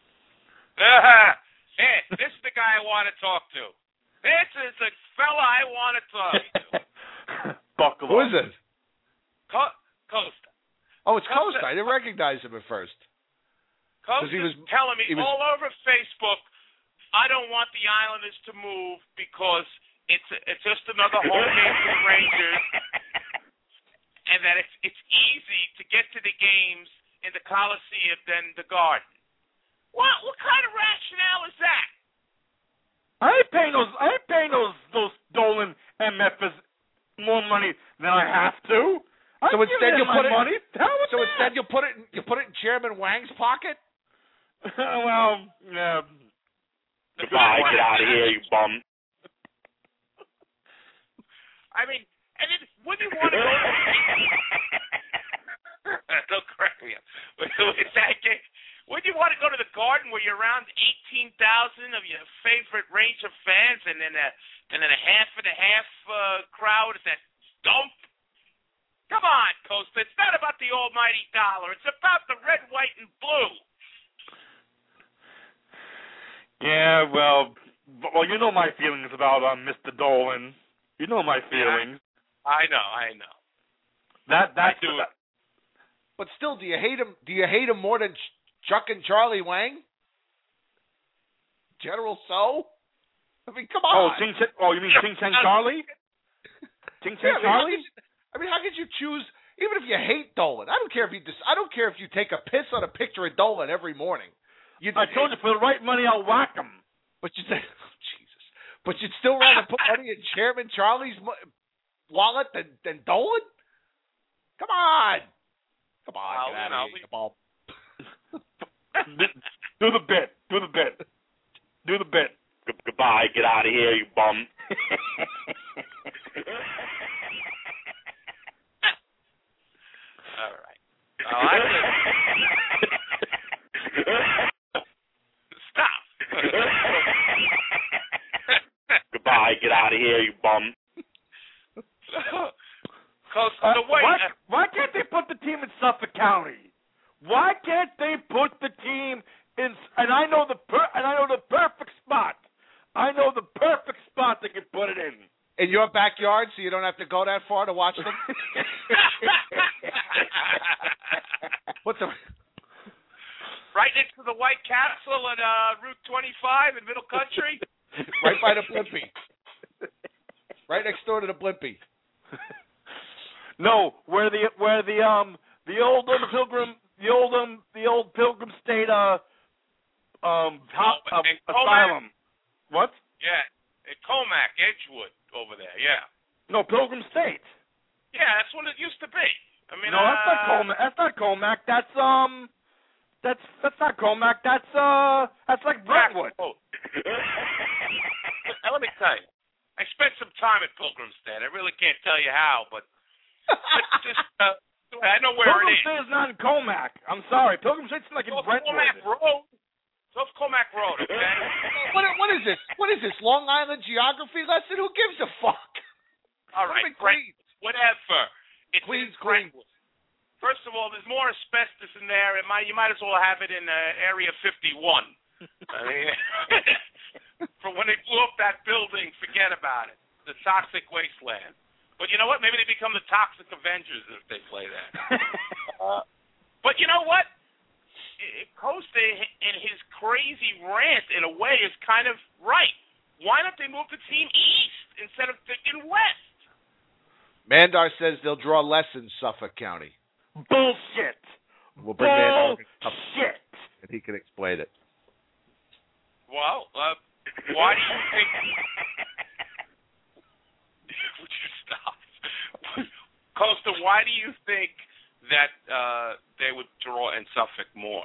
Hey, this is the guy I want to talk to. This is the fella I want to talk to. Buckle Who up. is it? Co- Costa. Oh, it's Costa. Costa. I didn't recognize him at first. Costa's he was- telling me he was- all over Facebook, I don't want the Islanders to move because it's it's just another home game for the Rangers, and that it's it's easy to get to the games in the Coliseum than the Garden. What what kind of rationale is that? I ain't paying those. I ain't paying those those Dolan M Fs more money than I have to. So I'm instead giving you them put my it- money. Hell with So that. instead, you put it in, you put it in Chairman Wang's pocket. well, yeah. Goodbye, get out of here, you bum. I mean, and then when you want to go to don't correct me. Is that game, Wouldn't you want to go to the Garden where you're around eighteen thousand of your favorite range of fans, and then a and then a half and a half uh, crowd at that dump? Come on, Costa. It's not about the almighty dollar. It's about the red, white, and blue. Yeah, well, well, you know my feelings about um, Mister Dolan. You know my feelings. Yeah, I know, I know. That that's I do. That. But still, do you hate him? Do you hate him more than Chuck and Charlie Wang? General So? I mean, come Oh, on. Ching Chang, oh, you mean Ching Chang Charlie? Ching Chang Yeah, I mean, Charlie? I mean, how could you choose? Even if you hate Dolan, I don't care if you. Dis, I don't care if you take a piss on a picture of Dolan every morning. You, I told you, for the right money, I'll whack him. But you say, oh, Jesus. But you'd still rather put money in Chairman Charlie's mo- wallet than, than Dolan? Come on. Come on, Well, get out you know, of here, ball. Do the bit. Do the bit. Do the bit. G- goodbye. Get out of here, you bum. All right. Oh, I Stop. Goodbye. Get out of here, you bum. Cause Uh, the way why, why can't they put the team in Suffolk County? Why can't they put the team in? And I know the per, and I know the perfect spot. I know the perfect spot they can put it in. In your backyard, so you don't have to go that far to watch them? What's the... Right next to the White Castle on uh, Route twenty-five in Middle Country? Right by the Blimpie. Right next door to the Blimpie. No, where the where the um the old um, Pilgrim the old um the old Pilgrim State uh um ho- uh, asylum. What? Yeah, at Comac, Edgewood over there. Yeah. No, Pilgrim State. Yeah, that's what it used to be. I mean, No, that's not uh, Comac. That's not Comac. That's um, that's that's not Comac. That's uh, that's like Brentwood. Oh. Now, let me tell you, I spent some time at Pilgrim State. I really can't tell you how, but it's just uh, I know where Pilgrim it is. State is not in Comac. I'm sorry. Pilgrim State's like in It's off Brentwood. Comac Road. It's off Comac Road, okay? What, what is this? What is this, Long Island geography lesson? Who gives a fuck? All right, Queens. whatever. It's Queens, in Queens. Brentwood. First of all, there's more asbestos in there. It might, you might as well have it in uh, Area fifty-one. I mean, for when they blew up that building, forget about it. The toxic wasteland. But you know what? Maybe they become the Toxic Avengers if they play that. uh, but you know what? Costa, in his crazy rant, in a way, is kind of right. Why don't they move the team east instead of thinking west? Mandar says they'll draw less in Suffolk County. Bullshit. We'll bring Mandar up Bullshit. and he can explain it. Well, uh, why do you think... Would you stop? Costa, why do you think that uh, they would draw in Suffolk more?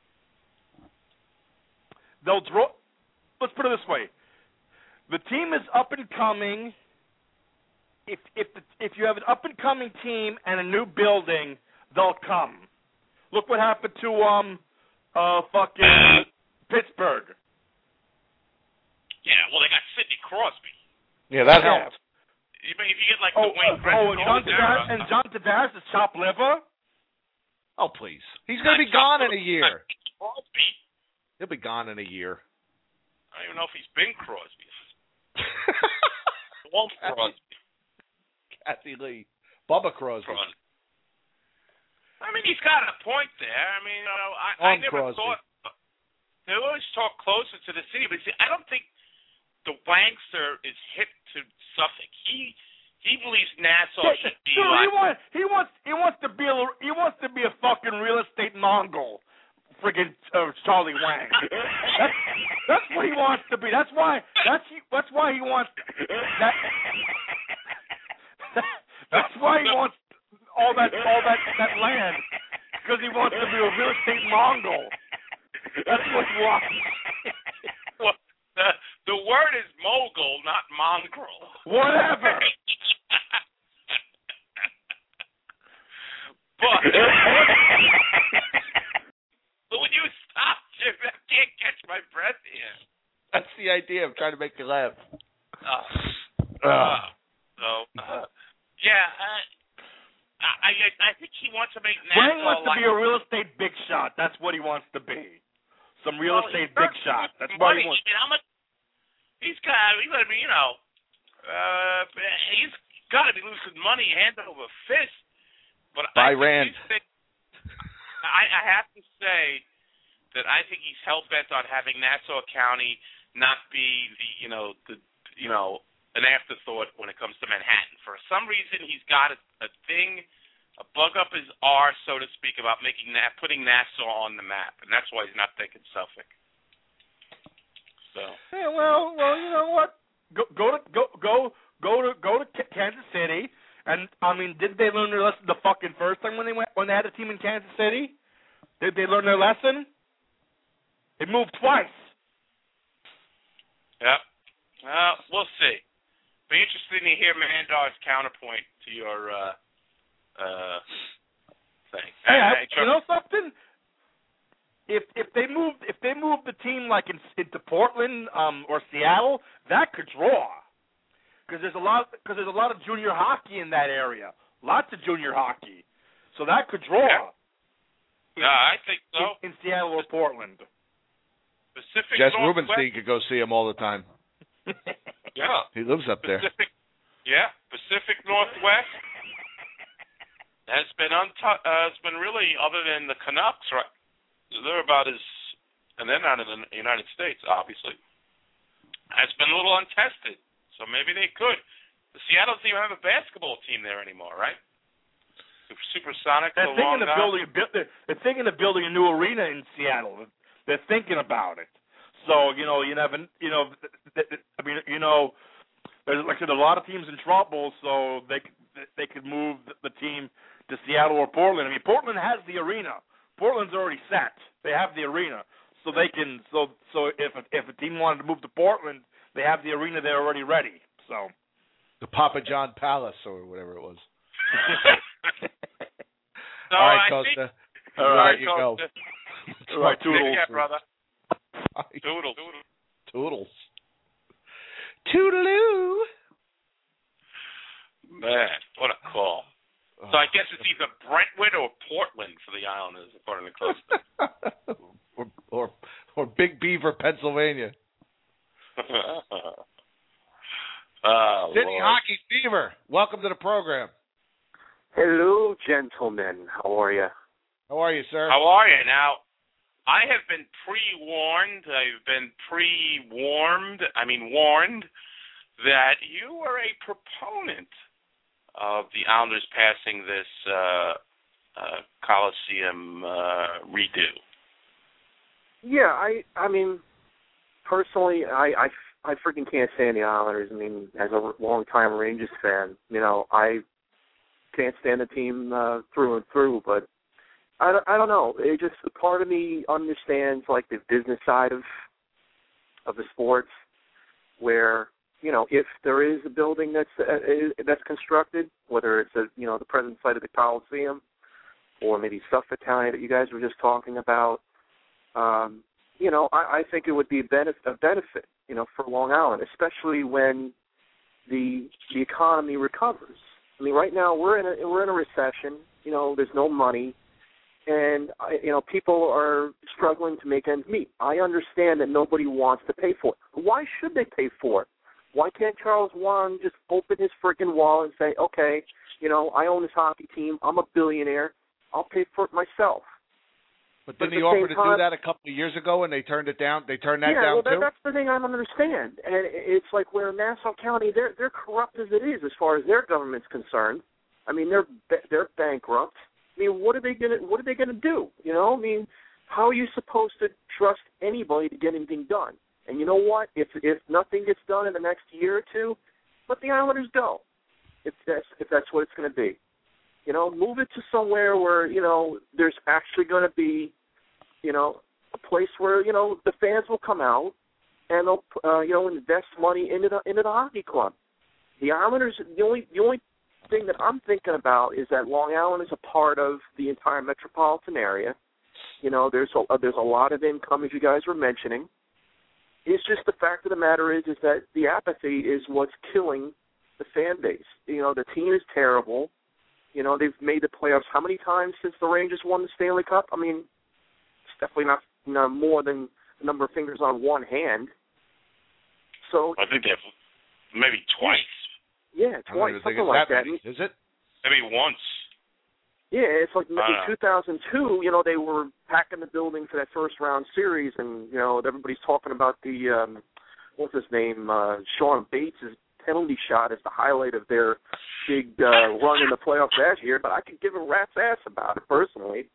They'll draw. Let's put it this way: the team is up and coming. If if the, if you have an up and coming team and a new building, they'll come. Look what happened to um uh fucking Pittsburgh. Yeah, well, they got Sidney Crosby. Yeah, that Yeah. helped. You mean if you get like Oh, the Wayne oh, Gretzky and John there, Tavares, uh, and John Tavares is chopped liver. Oh, please. He's going to be gone in a year. Crosby. He'll be gone in a year. I don't even know if he's been Crosby. Walt Crosby. Kathy Lee. Bubba Crosby. Crosby. I mean, he's got a point there. I mean, you know, I, I On never Crosby. thought they always talk closer to the city, but see, I don't think the Wankster is hip to Suffolk. He he believes Nassau Yeah, should be dude, like. he wants he wants he wants to be a he wants to be a fucking real estate Mongol, friggin' uh, Charlie Wang. That's that's what he wants to be. That's why that's he, that's why he wants that. That's why he wants all that all that that land, because he wants to be a real estate Mongol. That's what he wants. Well, the the word is mogul, not mongrel. Whatever. But, but would you stop? the idea of trying to make you laugh. Uh, uh, so, uh, yeah, uh, I, I I think he wants to make Wayne Nassau wants to like be a real estate big shot. That's what he wants to be. Some real well, estate big shot. That's what he money. wants. I mean, how much? He's got. He's got to be. You know. Uh, he's got to be losing money hand over fist. But By I Rand. Think, I, I have to say that I think he's hell bent on having Nassau County not be the you know the you know an afterthought when it comes to Manhattan. For some reason, he's got a, a thing, a bug up his arse, so to speak, about making that putting Nassau on the map, and that's why he's not thinking Suffolk. So. Yeah, well, well, you know what? Go, go to go go go to go to Kansas City, and I mean, did they learn their lesson the fucking first time when they went when they had a team in Kansas City? Did they learn their lesson? It moved twice. Yep. Well, we'll see. Be interesting to hear Mandar's counterpoint to your uh, uh, thing. Hey, I, I, you know something? If if they moved if they moved the team like in, into Portland um, or Seattle, that could draw. Because there's a lot because there's a lot of junior hockey in that area, lots of junior hockey, so that could draw. Yeah, yeah I think so. In, in Seattle or Portland. Pacific Jess Northwest. Rubenstein could go see him all the time. Yeah, he lives up there. Pacific, yeah, Pacific Northwest has been untu- uh, it's been really other than the Canucks, right? They're about as, and they're not in the United States, obviously. It's been a little untested, so maybe they could. The Seattle doesn't even have a basketball team there anymore, right? Supersonic. They're thinking of building. They're thinking of building a new arena in Seattle. They're thinking about it. So you know, you never, you know, I mean, you know, there's like I said, a lot of teams in trouble, so they they could move the team to Seattle or Portland. I mean, Portland has the arena. Portland's already set. They have the arena, so they can. So so if a, if a team wanted to move to Portland, they have the arena there already ready. So the Papa John Palace or whatever it was. So all right, I Costa. think, All right, right, you Costa. go. All right, toodles. Yeah, brother. Bye. Toodles. Toodles. Toodaloo. Man, what a call. So I guess it's either Brentwood or Portland for the Islanders, according to Costa. or, or or Big Beaver, Pennsylvania. Oh, City Lord. Hockey Fever. Welcome to the program. Hello, gentlemen. How are you? How are you, sir? How are you? Now, I have been pre-warned, I've been pre-warmed, I mean warned, that you are a proponent of the Islanders passing this uh, uh, Coliseum uh, redo. Yeah, I I mean, personally, I, I, I freaking can't stand the Islanders. I mean, as a long-time Rangers fan, you know, I can't stand the team uh, through and through, but I don't, I don't know. It just, part of me understands, like, the business side of of the sports, where, you know, if there is a building that's uh, that's constructed, whether it's a, you know, the present site of the Coliseum, or maybe Suffolk County that you guys were just talking about, um, you know, I, I think it would be a benefit, a benefit, you know, for Long Island, especially when the the economy recovers. I mean, right now we're in a we're in a recession. You know, there's no money, and you know, people are struggling to make ends meet. I understand that nobody wants to pay for it. Why should they pay for it? Why can't Charles Wang just open his freaking wallet and say, okay, you know, I own this hockey team. I'm a billionaire. I'll pay for it myself. But But didn't at he the offer same to time- do that a couple of years ago, and they turned it down? They turned that yeah, down well, that, too. that's the thing I don't understand. And it's like where Nassau County, they're they're corrupt as it is as far as their government's concerned. I mean, they're they're bankrupt. I mean, what are they gonna what are they gonna do? You know, I mean, how are you supposed to trust anybody to get anything done? And you know what? If if nothing gets done in the next year or two, let the Islanders go. If that's if that's what it's going to be, you know, move it to somewhere where you know there's actually going to be, you know, a place where you know the fans will come out and they'll uh, you know invest money into the into the hockey club. The Islanders, the only the only thing that I'm thinking about is that Long Island is a part of the entire metropolitan area. You know, there's a, there's a lot of income, as you guys were mentioning. it's just the fact of the matter is is that the apathy is what's killing the fan base. You know, the team is terrible. You know, they've made the playoffs how many times since the Rangers won the Stanley Cup? I mean, it's definitely not, not more than the number of fingers on one hand. So I think they've maybe twice. Yeah, twice, something like that. Many, is it? Maybe once. Yeah, it's like in uh, two thousand two, you know, they were packing the building for that first round series, and, you know, everybody's talking about the, um, what's his name, uh, Sean Bates' penalty shot as the highlight of their big uh, run in the playoffs last year, but I could give a rat's ass about it personally.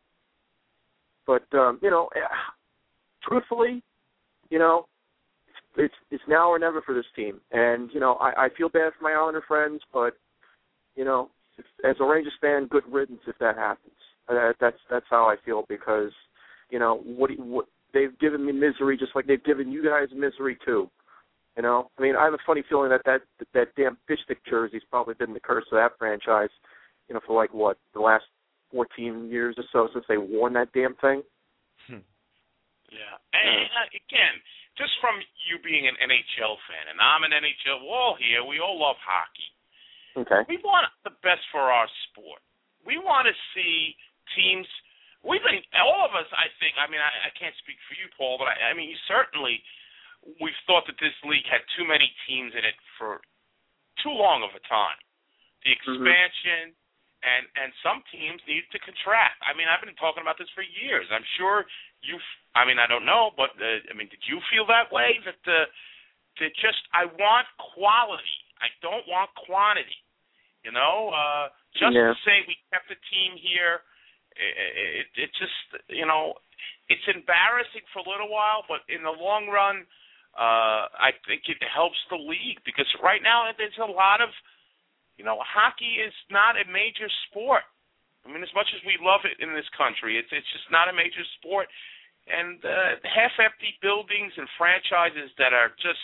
But, um, you know, truthfully, you know, it's it's now or never for this team. And, you know, I, I feel bad for my Islander friends, but, you know, as a Rangers fan, good riddance if that happens. Uh, that's that's how I feel because, you know, what, what they've given me misery just like they've given you guys misery too. You know, I mean, I have a funny feeling that that, that, that damn fish stick jersey's probably been the curse of that franchise, you know, for like, what, the last fourteen years or so since they won that damn thing. Hmm. Yeah. And uh, again, just from you being an N H L fan, and I'm an N H L, we're all here, we all love hockey. Okay. We want the best for our sport. We want to see teams. We've been, all of us, I think, I mean, I, I can't speak for you, Paul, but I, I mean, certainly we've thought that this league had too many teams in it for too long of a time. The expansion, mm-hmm. and, and some teams need to contract. I mean, I've been talking about this for years. I'm sure you've, I mean, I don't know, but, uh, I mean, did you feel that way? That, uh, that just, I want quality. I don't want quantity, you know. Uh, just yeah. to say we kept the team here, it, it, it just, you know, it's embarrassing for a little while, but in the long run, uh, I think it helps the league because right now there's a lot of, you know, hockey is not a major sport. I mean, as much as we love it in this country, it's it's just not a major sport, and uh, half-empty buildings and franchises that are just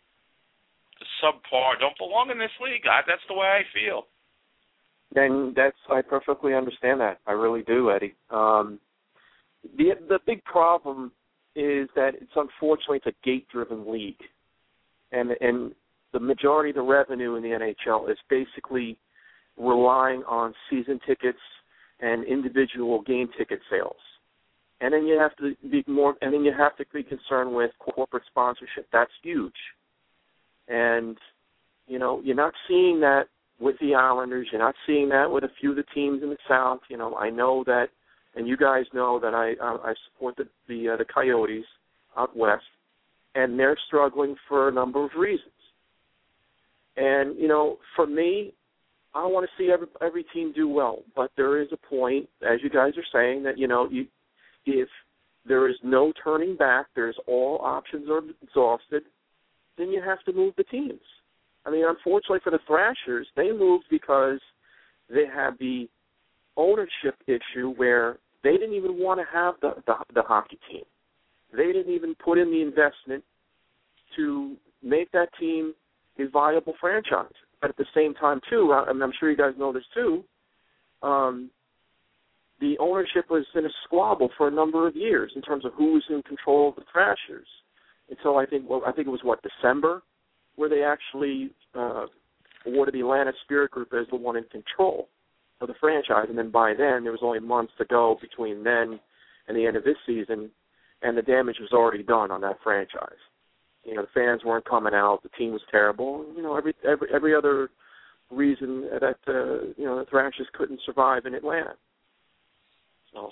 subpar don't belong in this league. I, that's the way I feel. And that's I perfectly understand that. I really do, Eddie. Um, the the big problem is that it's unfortunately it's a gate-driven league, and and the majority of the revenue in the N H L is basically relying on season tickets and individual game ticket sales. And then you have to be more, and then you have to be concerned with corporate sponsorship. That's huge. And, you know, you're not seeing that with the Islanders. You're not seeing that with a few of the teams in the South. You know, I know that, and you guys know that I I support the the, uh, the Coyotes out west, and they're struggling for a number of reasons. And, you know, for me, I want to see every every team do well. But there is a point, as you guys are saying, that, you know, you if there is no turning back, there's all options are exhausted, then you have to move the teams. I mean, unfortunately for the Thrashers, they moved because they had the ownership issue where they didn't even want to have the, the, the hockey team. They didn't even put in the investment to make that team a viable franchise. But at the same time, too, and I'm sure you guys know this too, um, the ownership was in a squabble for a number of years in terms of who was in control of the Thrashers. Until I think, well, I think it was what December, where they actually uh, awarded the Atlanta Spirit Group as the one in control of the franchise, and then by then there was only months to go between then and the end of this season, and the damage was already done on that franchise. You know, the fans weren't coming out, the team was terrible. You know, every every every other reason that uh, you know the Thrashers couldn't survive in Atlanta. So,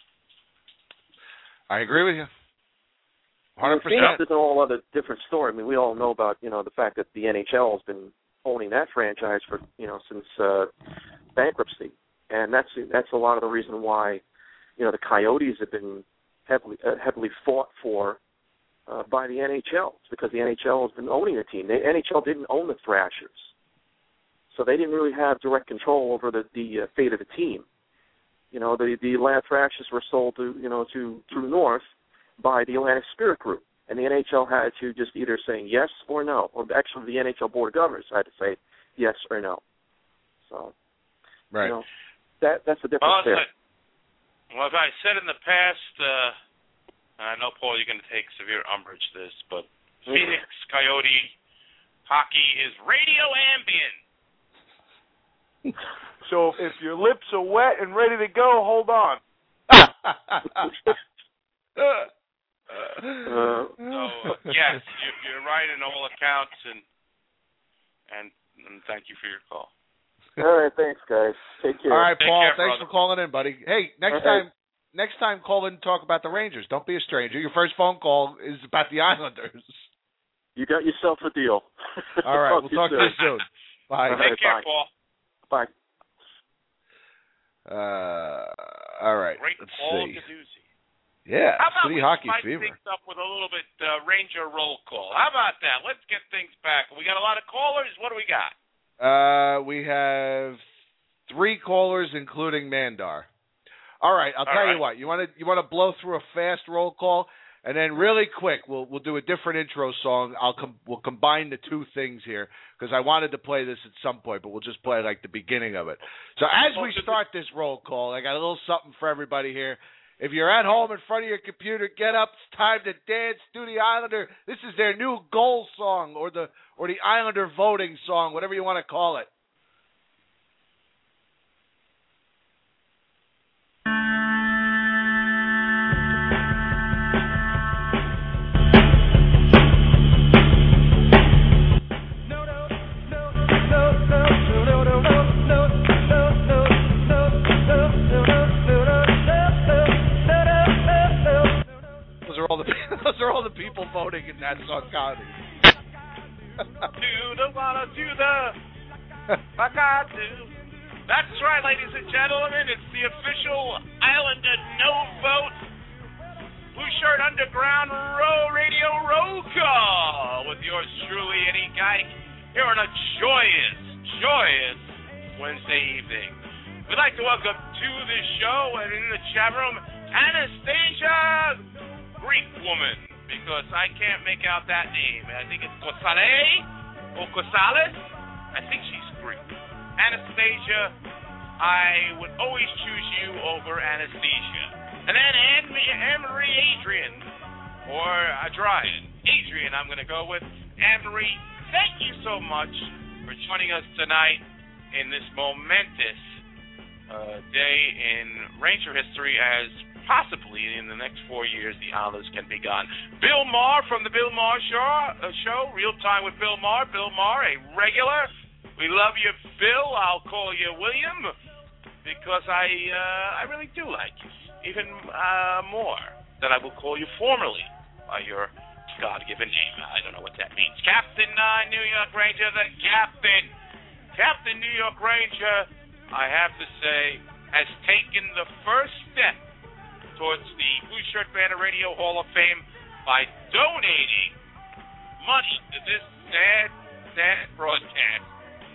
I agree with you. one hundred percent. Phoenix is a whole other different story. I mean, we all know about, you know, the fact that the N H L has been owning that franchise for, you know, since uh, bankruptcy. And that's that's a lot of the reason why, you know, the Coyotes have been heavily uh, heavily fought for uh, by the N H L. It's because the N H L has been owning the team. The N H L didn't own the Thrashers. So they didn't really have direct control over the, the uh, fate of the team. You know, the, the Atlanta Thrashers were sold to, you know, to True North by the Atlantic Spirit Group, and the N H L had to just either say yes or no, or actually the N H L Board of Governors had to say yes or no. So, right. you know, that that's the difference well, there. I, well, as I said in the past, uh, and I know, Paul, you're going to take severe umbrage to this, but Phoenix Coyote hockey is radio ambient. So if your lips are wet and ready to go, hold on. Uh, So yes, you, you're right in all accounts, and and and thank you for your call. All right, thanks, guys. Take care. All right, Take Paul. care, thanks brother. for calling in, buddy. Hey, next All right. time, next time, call in and talk about the Rangers. Don't be a stranger. Your first phone call is about the Islanders. You got yourself a deal. All right, we'll talk to you soon. Bye. All right, Take care, bye. Paul. Bye. Uh, all right. Great Let's Paul see. Caduzzi. Yeah, How about City we Hockey spice Fever. things up with a little bit uh, Ranger roll call? How about that? Let's get things back. We got a lot of callers. What do we got? Uh, we have three callers, including Mandar. All right, I'll All tell right. you what. You want to you want to blow through a fast roll call, and then really quick, we'll we'll do a different intro song. I'll com- we'll combine the two things here because I wanted to play this at some point, but we'll just play like the beginning of it. So as we start this roll call, I got a little something for everybody here. If you're at home in front of your computer, get up. It's time to dance. Do the Islander. This is their new goal song, or the or the Islander voting song, whatever you want to call it. Those are all the those are all the people voting in Nassau County. Do the wanna do the like I do. That's right, ladies and gentlemen. It's the official Islander no vote Blue Shirt Underground Row Radio Roll Call with yours truly, Eddie Geik, here on a joyous, joyous Wednesday evening. We'd like to welcome to the show and in the chat room Anastasia, Greek woman, because I can't make out that name. I think it's Kosale or Kosales. I think she's Greek. Anastasia, I would always choose you over Anastasia. And then Anne-Marie Adrian, or Adrian. Adrian, I'm going to go with. Anne-Marie, thank you so much for joining us tonight in this momentous uh, day in Ranger history, as possibly in the next four years the Islanders can be gone. Bill Maher from the Bill Maher Show, uh, show Real Time with Bill Maher. Bill Maher, a regular. We love you, Bill. I'll call you William because I uh, I really do like you, even uh, more than I will call you formerly by your God-given name. I don't know what that means. Captain uh, New York Ranger, the captain. Captain New York Ranger, I have to say, has taken the first step towards the Blue Shirt Banner Radio Hall of Fame by donating money to this sad, sad broadcast.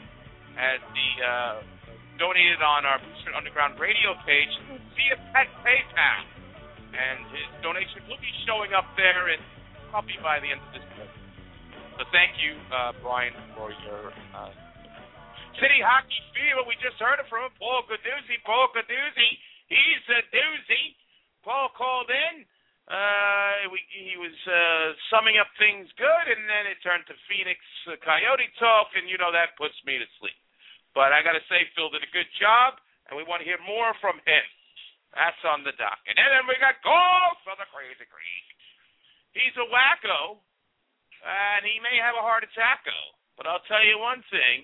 As the uh, donated on our Blue Shirt Underground Radio page via PayPal, and his donation will be showing up there, and probably by the end of this month. So thank you, uh, Brian, for your uh, City Hockey Fever. We just heard it from Paul Caduzzi. Paul Caduzzi, he's a doozy. Paul called in. Uh, we, he was uh, summing up things good, and then it turned to Phoenix uh, Coyote talk, and you know that puts me to sleep. But I got to say, Phil did a good job, and we want to hear more from him. That's on the docket. And then we got Golf for the Crazy Greek. He's a wacko, and he may have a heart attack, but I'll tell you one thing.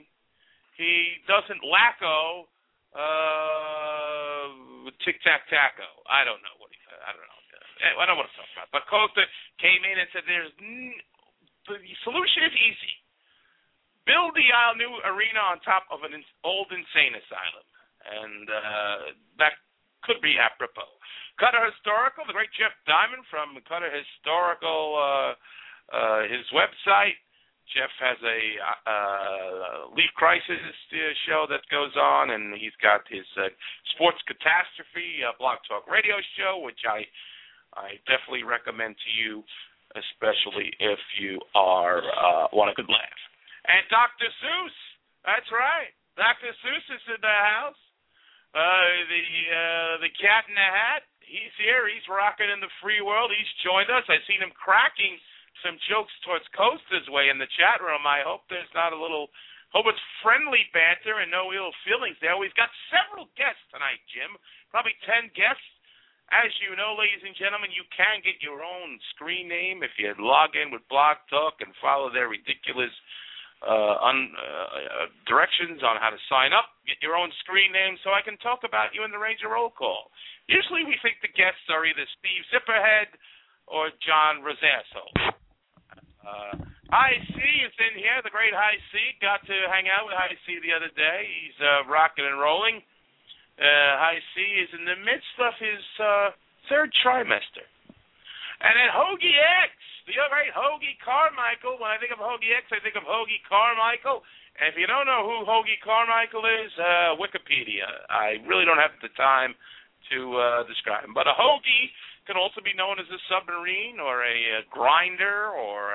He doesn't lacko uh, tic-tac-taco. I don't know what he said. I don't know. I don't want to talk about it. But Costa came in and said there's n- the solution is easy. Build the new arena on top of an old insane asylum. And uh, that could be apropos. Cutter Historical, the great Jeff Diamond from Cutter Historical, uh, uh, his website. Jeff has a uh, Leaf Crisis uh, show that goes on, and he's got his uh, Sports Catastrophe uh, Blog Talk Radio show, which I I definitely recommend to you, especially if you are uh, want a good laugh. And Doctor Seuss, that's right, Doctor Seuss is in the house. Uh, the uh, the Cat in the Hat, he's here. He's rocking in the free world. He's joined us. I've seen him cracking some jokes towards Costa's way in the chat room. I hope there's not a little, hope it's friendly banter and no ill feelings there. We've got several guests tonight, Jim, probably ten guests. As you know, ladies and gentlemen, you can get your own screen name if you log in with Blog Talk and follow their ridiculous uh, un, uh, directions on how to sign up. Get your own screen name so I can talk about you in the Ranger Roll Call. Usually we think the guests are either Steve Zipperhead or John Rosasso. Uh, High C is in here, the great High C. Got to hang out with High C the other day. He's uh, rocking and rolling. Uh, High C is in the midst of his uh, third trimester. And then Hoagie X, the great Hoagie Carmichael. When I think of Hoagie X, I think of Hoagie Carmichael. And if you don't know who Hoagie Carmichael is, uh, Wikipedia. I really don't have the time to uh, describe him. But a Hoagie can also be known as a submarine or a, a grinder or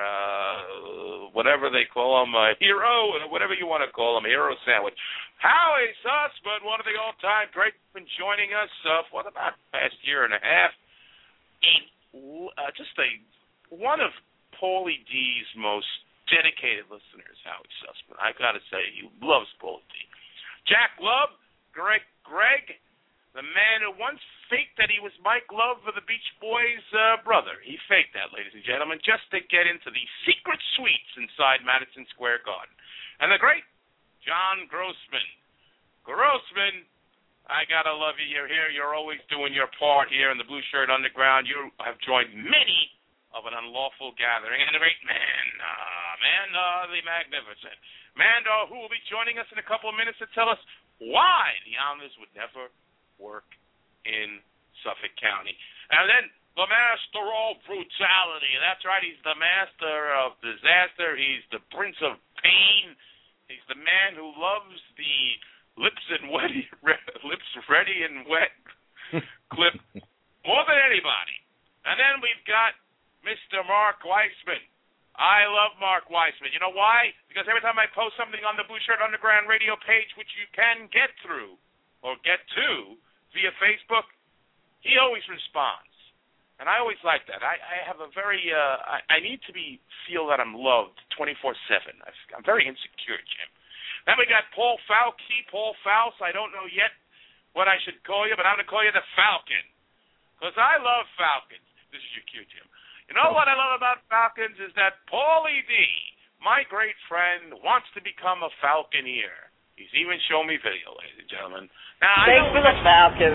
uh, whatever they call him, a hero, whatever you want to call him, a hero sandwich. Howie Sussman, one of the all-time greats, been joining us uh, for about the past year and a half. And, uh, just a one of Paulie D's most dedicated listeners, Howie Sussman. I got to say, he loves Paulie D. Jack Love, Greg, Greg, the man who once faked that he was Mike Love for the Beach Boys' uh, brother. He faked that, ladies and gentlemen, just to get into the secret suites inside Madison Square Garden. And the great John Grossman. Grossman, I got to love you. You're here. You're always doing your part here in the Blue Shirt Underground. You have joined many of an unlawful gathering. And the great man, uh, Mando the Magnificent. Mando, who will be joining us in a couple of minutes to tell us why the Islanders would never work in Suffolk County. And then the master of brutality. That's right, he's the master of disaster. He's the prince of pain. He's the man who loves the lips and wet, lips ready and wet clip more than anybody. And then we've got Mister Mark Weissman. I love Mark Weissman. You know why? Because every time I post something on the Blue Shirt Underground radio page, which you can get through or get to via Facebook, he always responds. And I always like that. I, I have a very, uh, I, I need to be feel that I'm loved twenty-four seven. I'm very insecure, Jim. Then we got Paul Falke, Paul Faust. I don't know yet what I should call you, but I'm going to call you the Falcon. Because I love Falcons. This is your cue, Jim. You know what I love about Falcons is that Paulie D, my great friend, wants to become a Falconeer. He's even shown me video, ladies and gentlemen. Now, Thanks for the Falcons.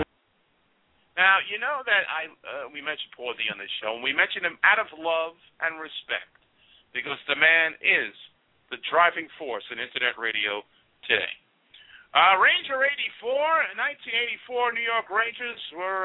Now, you know that I uh, we mentioned Paul D on this show, and we mentioned him out of love and respect because the man is the driving force in Internet radio today. Uh, Ranger eighty-four, nineteen eighty-four New York Rangers were,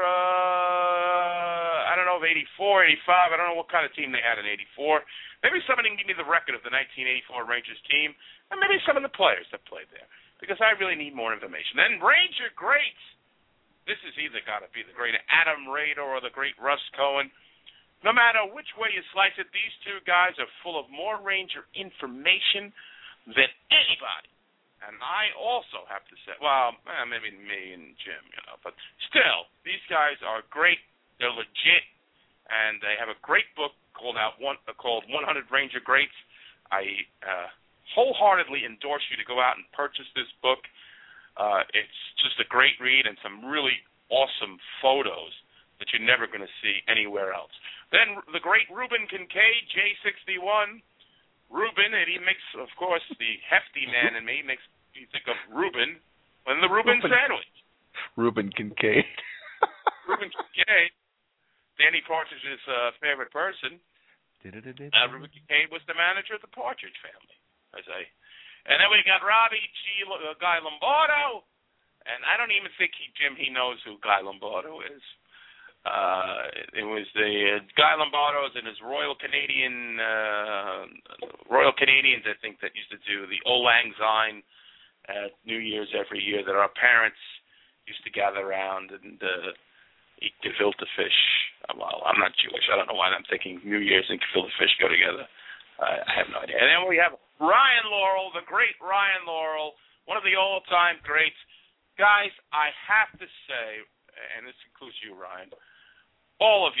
uh, I don't know if eighty-four, eighty-five, I don't know what kind of team they had in eighty-four. Maybe somebody can give me the record of the nineteen eighty-four Rangers team, and maybe some of the players that played there, because I really need more information. Then Ranger greats. This has either got to be the great Adam Rader or the great Russ Cohen. No matter which way you slice it, these two guys are full of more Ranger information than anybody. And I also have to say, well, eh, maybe me and Jim, you know, but still, these guys are great. They're legit, and they have a great book called out one uh, called one hundred Ranger Greats. I uh, wholeheartedly endorse you to go out and purchase this book. Uh, it's just a great read and some really awesome photos that you're never going to see anywhere else. Then the great Ruben Kincaid, J sixty-one. Ruben, and he makes, of course, the hefty man in me makes you think of Ruben and the Ruben, Ruben. sandwich. Ruben Kincaid. Ruben Kincaid, Danny Partridge's uh, favorite person. Uh, Ruben Kincaid was the manager of the Partridge Family, I say. And then we got Robbie G. Uh, Guy Lombardo, and I don't even think he, Jim, he knows who Guy Lombardo is. Uh, it was the uh, Guy Lombardo's and his Royal Canadian uh, Royal Canadians, I think, that used to do the Auld Lang Syne at New Year's every year that our parents used to gather around and uh, eat gefilte fish. Well, I'm not Jewish. I don't know why I'm thinking New Year's and gefilte fish go together. Uh, I have no idea. And then we have Ryan Laurel, the great Ryan Laurel, one of the all-time greats. Guys, I have to say, and this includes you, Ryan, all of you,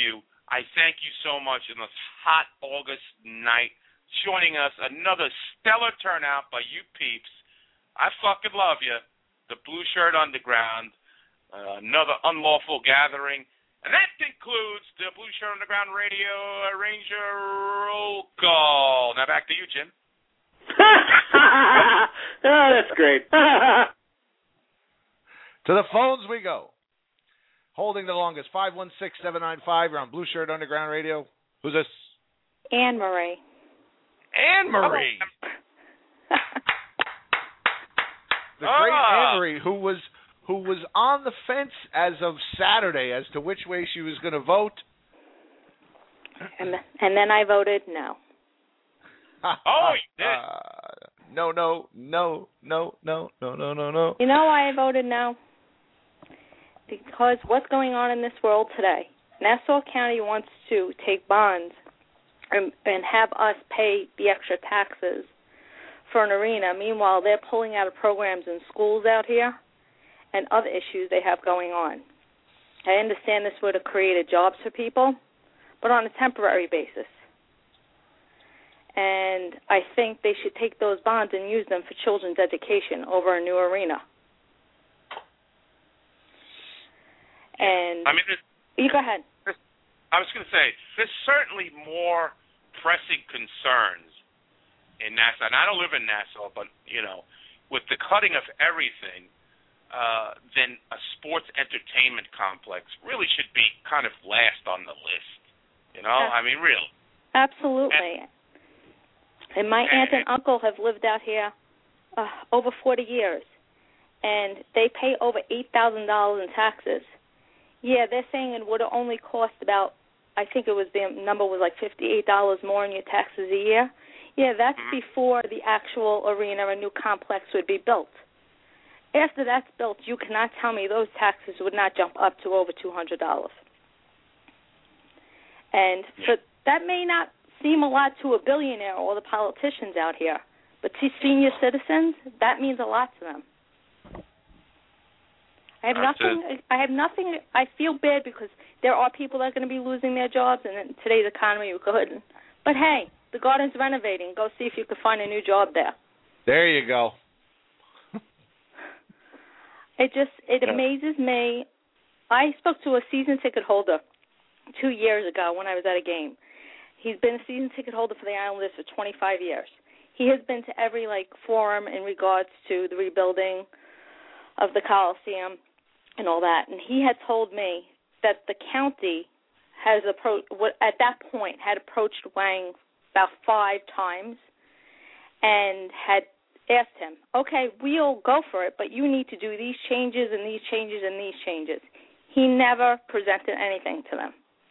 I thank you so much on this hot August night, joining us. Another stellar turnout by you peeps. I fucking love you. The Blue Shirt Underground, uh, another unlawful gathering. And that concludes the Blue Shirt Underground Radio Ranger Roll Call. Now back to you, Jim. Oh, that's great. To the phones we go. Holding the longest, five one six, seven nine five. You're on Blue Shirt Underground Radio. Who's this? Anne Marie. Anne Marie. The great Ah. Anne Marie, who was who was on the fence as of Saturday as to which way she was going to vote. And, and then I voted no. Oh, you did. Uh, no, no, no, no, no, no, no, no, no. You know why I voted no? Because what's going on in this world today? Nassau County wants to take bonds and, and have us pay the extra taxes for an arena. Meanwhile, they're pulling out of programs in schools out here and other issues they have going on. I understand this would have created jobs for people, but on a temporary basis. And I think they should take those bonds and use them for children's education over a new arena. And I mean, you go ahead. I was going to say, there's certainly more pressing concerns in Nassau. And I don't live in Nassau, but, you know, with the cutting of everything, uh, then a sports entertainment complex really should be kind of last on the list. You know, I mean, really. Absolutely. And, and my aunt and uncle have lived out here uh, over forty years, and they pay over eight thousand dollars in taxes. Yeah, they're saying it would have only cost about, I think it was, the number was like fifty-eight dollars more in your taxes a year. Yeah, that's mm-hmm. before the actual arena, a new complex would be built. After that's built, you cannot tell me those taxes would not jump up to over two hundred dollars. And for, that may not seem a lot to a billionaire or the politicians out here, but to senior citizens, that means a lot to them. I have That's nothing. It. I have nothing. I feel bad because there are people that are going to be losing their jobs, and in today's economy, you could. But hey, the garden's renovating. Go see if you can find a new job there. There you go. It just it amazes me. I spoke to a season ticket holder two years ago when I was at a game. He's been a season ticket holder for the Islanders for twenty-five years. He has been to every like forum in regards to the rebuilding of the Coliseum and all that. And he had told me that the county has approached, at that point, had approached Wang about five times and had asked him, okay, we'll go for it, but you need to do these changes and these changes and these changes. He never presented anything to them.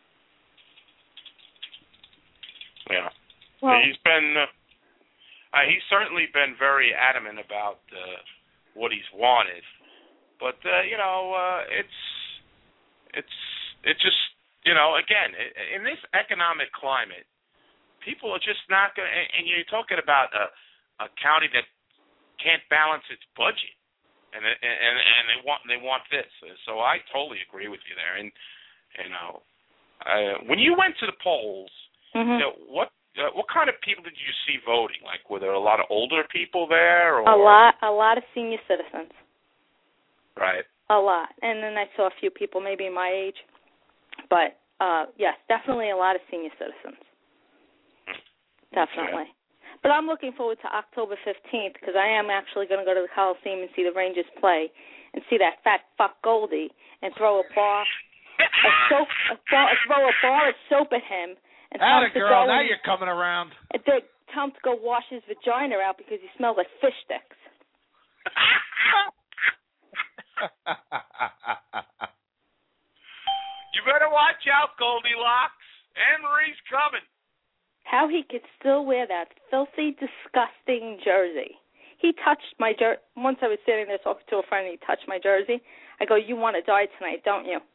Yeah. Well, he's been, uh, uh, he's certainly been very adamant about uh, what he's wanted. But, uh, you know, uh, it's, it's, it's just, you know, again, in this economic climate, people are just not going to, and you're talking about a, a county that can't balance its budget, and and and they want they want this. So I totally agree with you there. And, you know, uh, when you went to the polls, mm-hmm. you know, what uh, what kind of people did you see voting? Like, were there a lot of older people there? Or? A lot, a lot of senior citizens. Right. A lot. And then I saw a few people maybe my age. But, uh, yes, definitely a lot of senior citizens. Definitely. Yeah. But I'm looking forward to October fifteenth because I am actually going to go to the Coliseum and see the Rangers play and see that fat fuck Goldie and throw a bar, a soap, a bar, throw a bar of soap at him. And tell him to girl, go now and, you're coming around. And to, tell him to go wash his vagina out because he smells like fish sticks. You better watch out, Goldilocks. Anne Marie's coming. How he could still wear that filthy, disgusting jersey. He touched my jersey. Once I was sitting there talking to a friend, and he touched my jersey. I go, you want to die tonight, don't you?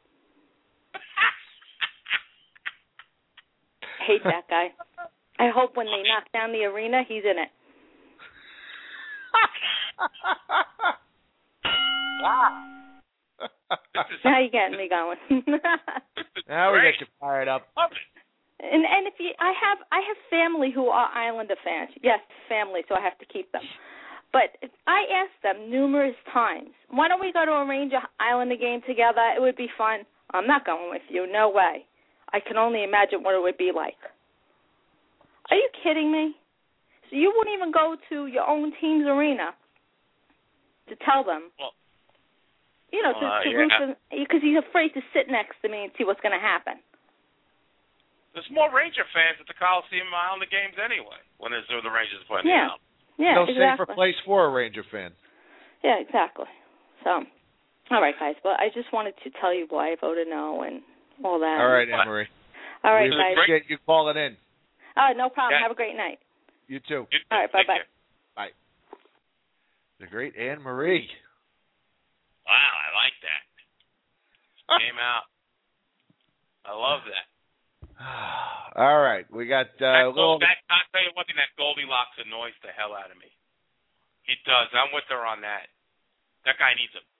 I hate that guy. I hope when they knock down the arena, he's in it. Wow. Now you're getting me going. Mister Now we Great. get you fired up. Love it. And and if you, I have I have family who are Islander fans. Yes, family, so I have to keep them. But I asked them numerous times, why don't we go to a Ranger Islander game together? It would be fun. I'm not going with you. No way. I can only imagine what it would be like. Are you kidding me? So you wouldn't even go to your own team's arena to tell them, well, you know, to, uh, to yeah. root for, because he's afraid to sit next to me and see what's going to happen. There's more Ranger fans at the Coliseum Islander games anyway when there's the Rangers playing Yeah. the Island. Yeah, no exactly. safer place for a Ranger fan. Yeah, exactly. So, all right, guys. But I just wanted to tell you why I voted no and all that. All right, Anne-Marie. All right, we guys. appreciate you calling in. Oh, no problem. Yeah. Have a great night. You too. You too. All right, bye-bye. Bye. The great Anne-Marie. Wow, I like that. Came out. I love that. All right, we got uh, that, a little. that, I'll tell you one thing, that Goldilocks annoys the hell out of me. He does. I'm with her on that. That guy needs a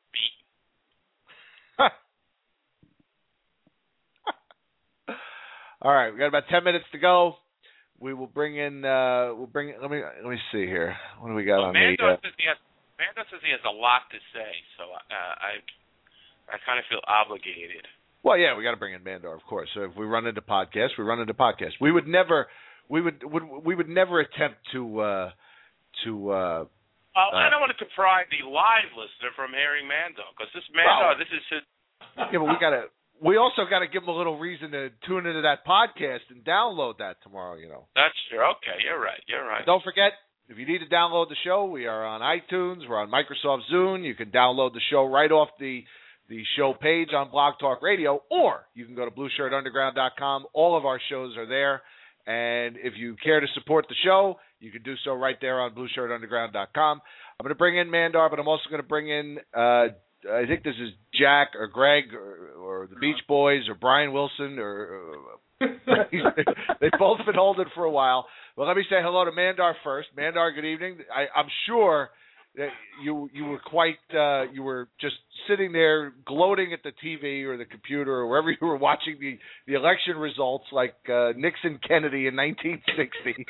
beat. All right, we got about ten minutes to go. We will bring in. Uh, we'll bring. Let me. Let me see here. What do we got well, on Mando the? Uh, says he has. Mando says he has a lot to say, so uh, I, I kind of feel obligated. well, yeah, we got to bring in Mandar, of course. So if we run into podcasts, we run into podcasts. We would never. We would. would we would never attempt to. Uh, to. Uh, Well, uh, I don't want to deprive the live listener from hearing Mando, because this Mando, Well, this is his. yeah, but we got to. We also got to give them a little reason to tune into that podcast and download that tomorrow. You know. That's true. Okay, you're right. You're right. Don't forget, if you need to download the show, we are on iTunes. We're on Microsoft Zune. You can download the show right off the the show page on Blog Talk Radio, or you can go to blue shirt underground dot com. All of our shows are there. And if you care to support the show, you can do so right there on blue shirt underground dot com. I'm going to bring in Mandar, but I'm also going to bring in, uh, I think this is Jack or Greg or, or the Beach Boys or Brian Wilson. or, or They've both been holding for a while. Well, let me say hello to Mandar first. Mandar, good evening. I, I'm sure that you you were quite, uh, you were just sitting there gloating at the T V or the computer or wherever you were watching the, the election results like uh, Nixon Kennedy in nineteen sixty.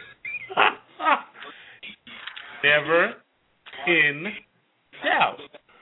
Never in doubt.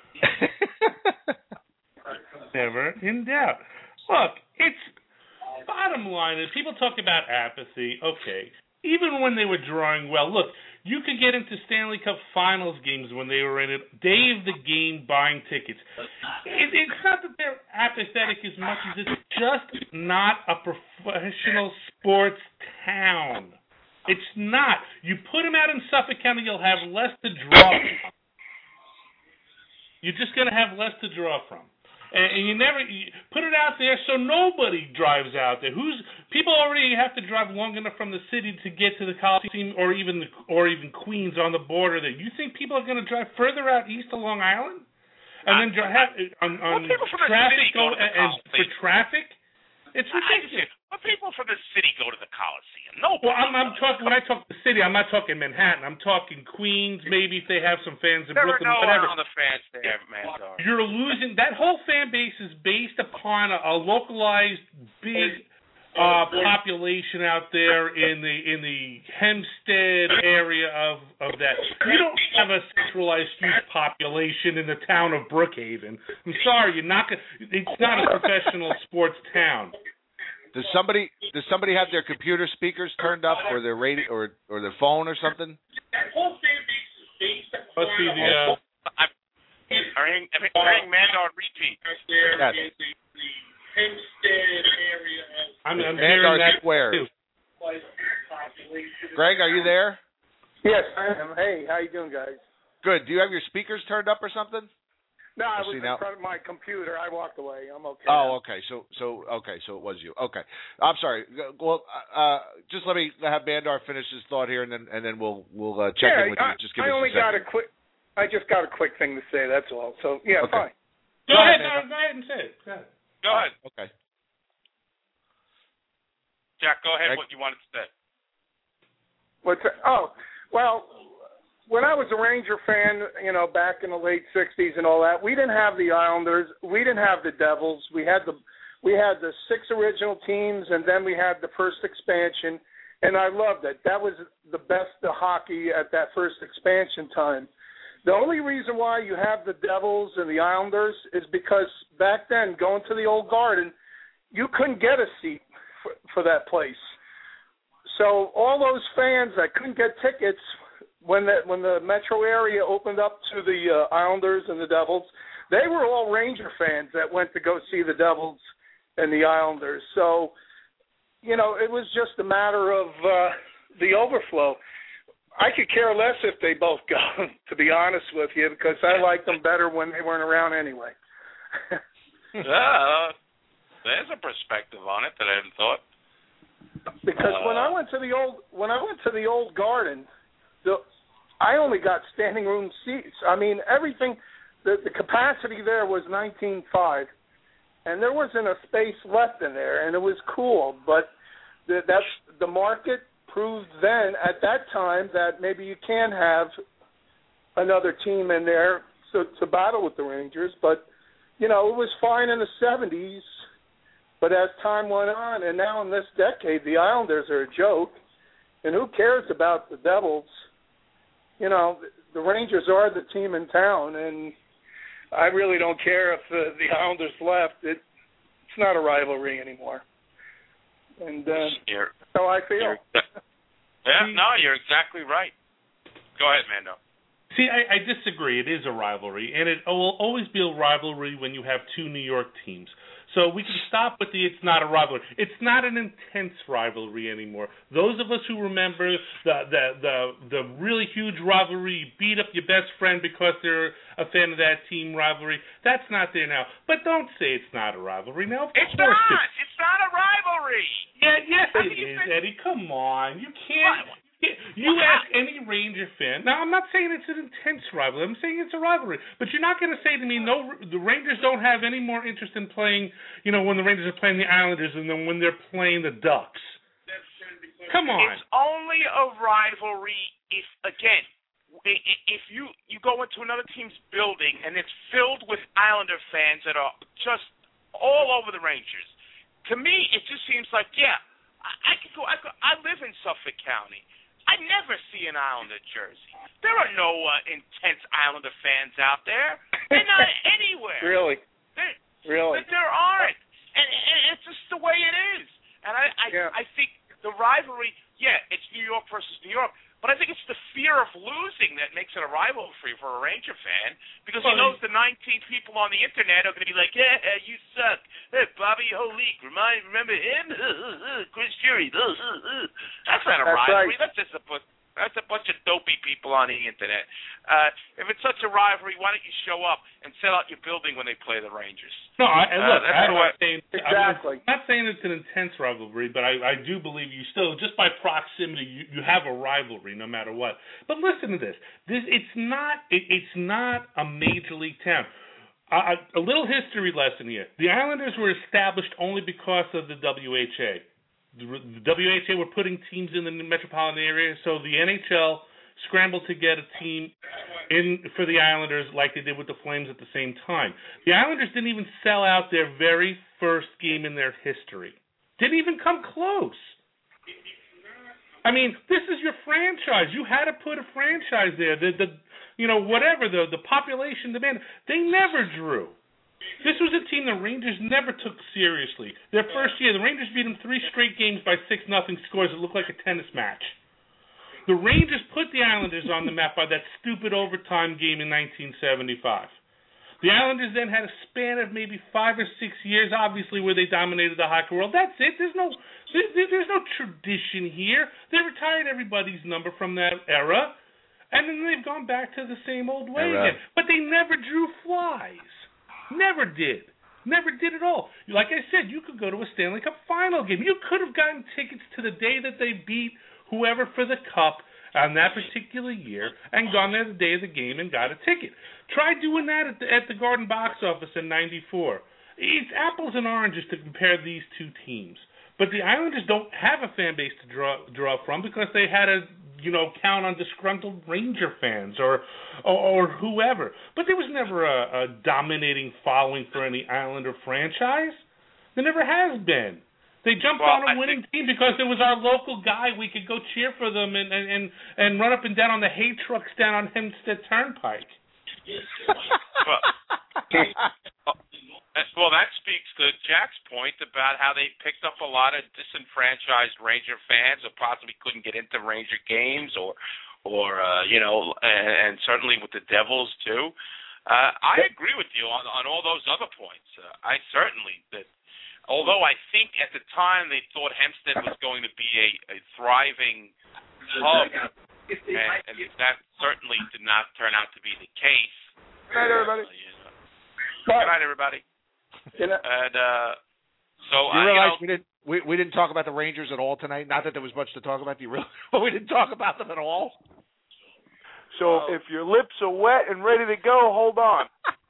Never in doubt. Look, it's bottom line is people talk about apathy. Okay, even when they were drawing well, look, you could get into Stanley Cup Finals games when they were in it, day of the game buying tickets. It, it's not that they're apathetic as much as it's just not a professional sports town. It's not. You put them out in Suffolk County, you'll have less to draw from. You're just going to have less to draw from. And, and you never you put it out there so nobody drives out there. Who's people already have to drive long enough from the city to get to the Coliseum or even the, or even Queens on the border there. You think people are going to drive further out east to Long Island? And then dri- have, on, on people from the traffic city go go, to the and for Coliseum? traffic? It's ridiculous. But people from the city go to the Coliseum. No. Well, I'm, I'm talking when I talk the city. I'm not talking Manhattan. I'm talking Queens. Maybe if they have some fans in Never Brooklyn, know whatever. on the fans there, Mandar. You're losing. That whole fan base is based upon a, a localized big uh, population out there in the in the Hempstead area of of that. You don't have a centralized huge population in the town of Brookhaven. I'm sorry, you're not. Gonna, it's not a professional sports town. Does somebody does somebody have their computer speakers turned up or their radio or or their phone or something? That whole fan base is based upon. Let's see the. Uh, I'm hearing, I'm hearing Mandar repeat. There Yes. in the, the Hempstead area. I'm, I'm Mandar hearing that Square. too. Greg, are you there? Yes, I am. Hey, how you doing, guys? Good. Do you have your speakers turned up or something? No, I Let's was see in now. front of my computer. I walked away. I'm okay. Oh, okay. So, so okay. So it was you. Okay. I'm sorry. Well, uh, just let me have Mandar finish his thought here, and then and then we'll we'll uh, check yeah, in with I, you. Just give I us only a second. got a quick. I just got a quick thing to say. That's all. So yeah, Okay. fine. Go, Go ahead, ahead, no, go ahead and say it. Go ahead. Go ahead. Okay. Jack, go ahead. Greg? What you wanted to say. What's that? Oh, well, when I was a Ranger fan, you know, back in the late sixties and all that, we didn't have the Islanders, we didn't have the Devils, we had the we had the six original teams, and then we had the first expansion, and I loved it. That was the best of hockey at that first expansion time. The only reason why you have the Devils and the Islanders is because back then, going to the old Garden, you couldn't get a seat for, for that place. So all those fans that couldn't get tickets when the, when the metro area opened up to the uh, Islanders and the Devils, they were all Ranger fans that went to go see the Devils and the Islanders. So, you know, it was just a matter of uh, the overflow. I could care less if they both go, to be honest with you, because I liked them better when they weren't around anyway. Yeah, there's a perspective on it that I hadn't thought. Because uh, when I went to the old when I went to the old Garden, the I only got standing room seats. I mean, everything. The, the capacity there was nineteen five, and there wasn't a space left in there, and it was cool. But the, that's the market proved then at that time that maybe you can have another team in there to, to battle with the Rangers. But you know, it was fine in the seventies. But as time went on, and now in this decade, the Islanders are a joke, and who cares about the Devils? You know, the Rangers are the team in town, and I really don't care if the, the Islanders left. It, it's not a rivalry anymore. And uh, you're, that's how I feel. Yeah, no, you're exactly right. Go ahead, Mando. See, I, I disagree. It is a rivalry, and it will always be a rivalry when you have two New York teams. So we can stop with the it's not a rivalry. It's not an intense rivalry anymore. Those of us who remember the the the, the really huge rivalry, you beat up your best friend because they're a fan of that team rivalry, that's not there now. But don't say it's not a rivalry now. Of It's course not. It's, it's not a rivalry. Yeah, yes How it can you is, say- Eddie. Come on. You can't... What? You What? ask any Ranger fan. Now, I'm not saying it's an intense rivalry. I'm saying it's a rivalry. But you're not going to say to me, no, the Rangers don't have any more interest in playing, you know, when the Rangers are playing the Islanders than when they're playing the Ducks. Come on. It's only a rivalry if, again, i- i- if you, you go into another team's building and it's filled with Islander fans that are just all over the Rangers. To me, it just seems like, yeah, I, I could go. I, could, I live in Suffolk County. I never see an Islander jersey. There are no uh, intense Islander fans out there. They're not anywhere. Really? They're, Really? But there aren't. And, and it's just the way it is. And I, I, Yeah. I think the rivalry, yeah, it's New York versus New York, but I think it's the fear of losing that makes it a rivalry for a Ranger fan, because he knows the nineteen people on the internet are going to be like, yeah, you suck. Hey, Bobby Holik, remind, remember him? Chris Fury. That's not a That's rivalry. right. That's just a that's a bunch of dopey people on the internet. Uh, if it's such a rivalry, why don't you show up and sell out your building when they play the Rangers? No, I, and look, Uh, that's I'm what- not saying, Exactly. I'm not saying it's an intense rivalry, but I, I do believe you still, just by proximity, you, you have a rivalry no matter what. But listen to this: this it's not it, it's not a major league town. Uh, a little history lesson here: the Islanders were established only because of the W H A. The, the W H A were putting teams in the metropolitan area, so the N H L scrambled to get a team in for the Islanders like they did with the Flames at the same time. The Islanders didn't even sell out their very first game in their history. Didn't even come close. I mean, this is your franchise. You had to put a franchise there. The, the you know, whatever, the, the population demand. They never drew. This was a team the Rangers never took seriously. Their first year, the Rangers beat them three straight games by six nothing scores that looked like a tennis match. The Rangers put the Islanders on the map by that stupid overtime game in nineteen seventy-five. The Islanders then had a span of maybe five or six years, obviously, where they dominated the hockey world. That's it. There's no, there, there's no tradition here. They retired everybody's number from that era, and then they've gone back to the same old way Era. again. But they never drew flies. Never did. Never did at all. Like I said, you could go to a Stanley Cup final game. You could have gotten tickets to the day that they beat whoever for the Cup on that particular year and gone there the day of the game and got a ticket. Try doing that at the, at the Garden box office in ninety-four. It's apples and oranges to compare these two teams. But the Islanders don't have a fan base to draw draw from because they had to, you know, count on disgruntled Ranger fans or or, or whoever. But there was never a, a dominating following for any Islander franchise. There never has been. They jumped Well, on a I winning think- team because it was our local guy. We could go cheer for them and, and, and, and run up and down on the hay trucks down on Hempstead Turnpike. well, well, that speaks to Jack's point about how they picked up a lot of disenfranchised Ranger fans who possibly couldn't get into Ranger games, or, or uh, you know, and, and certainly with the Devils too. Uh, I agree with you on, on all those other points. Uh, I certainly that. Although I think at the time they thought Hempstead was going to be a, a thriving hub, and, and that certainly did not turn out to be the case. Good night, everybody. Uh, you know. Good night, everybody. Good night. And uh, so Do you I, realize you know, we didn't we, we didn't talk about the Rangers at all tonight? Not that there was much to talk about. Do you really? But we didn't talk about them at all. So if your lips are wet and ready to go, hold on.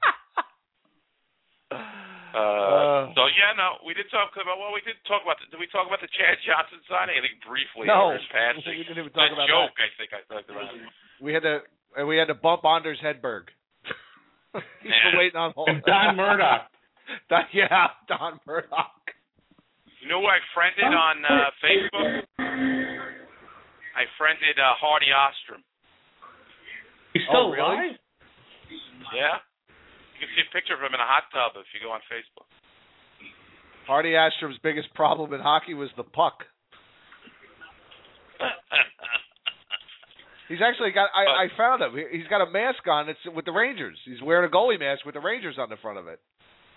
Uh, Uh, so yeah, no, we did talk about. Well, we did talk about. The, did we talk about the Chad Johnson signing? I think briefly. No, in passing. we didn't even talk That about joke, that. I think I talked about. We had to and we had to bump Anders Hedberg. He's Yeah. still waiting on hold. And Don Murdoch. Don, yeah, Don Murdoch. You know who I friended on uh, Facebook? I friended uh, Hardy Ostrom. He's still Oh, really? alive? Yeah, you can see a picture of him in a hot tub if you go on Facebook. Hardy Astrom's biggest problem in hockey was the puck. He's actually got. I, I found him. He- He's got a mask on. It's with the Rangers. He's wearing a goalie mask with the Rangers on the front of it.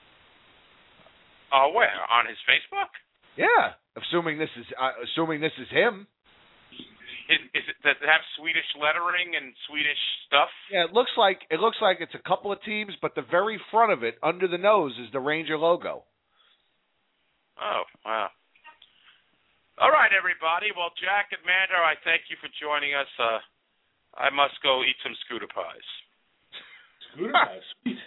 Oh, where? On his Facebook? Yeah, assuming this is uh, assuming this is him. Is, is it, does it have Swedish lettering and Swedish stuff? Yeah, it looks like it looks like it's a couple of teams, but the very front of it, under the nose, is the Ranger logo. Oh, wow. All right, everybody. Well, Jack and Mander, I thank you for joining us. Uh, I must go eat some scooter pies. Scooter pies, sweet.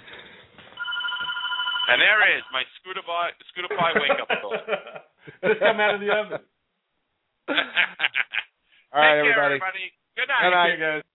And there is my scooter pie, scooter pie wake-up call. Just come out of the oven. All right, Take care, everybody. everybody. Good night. Good night. Take care, guys.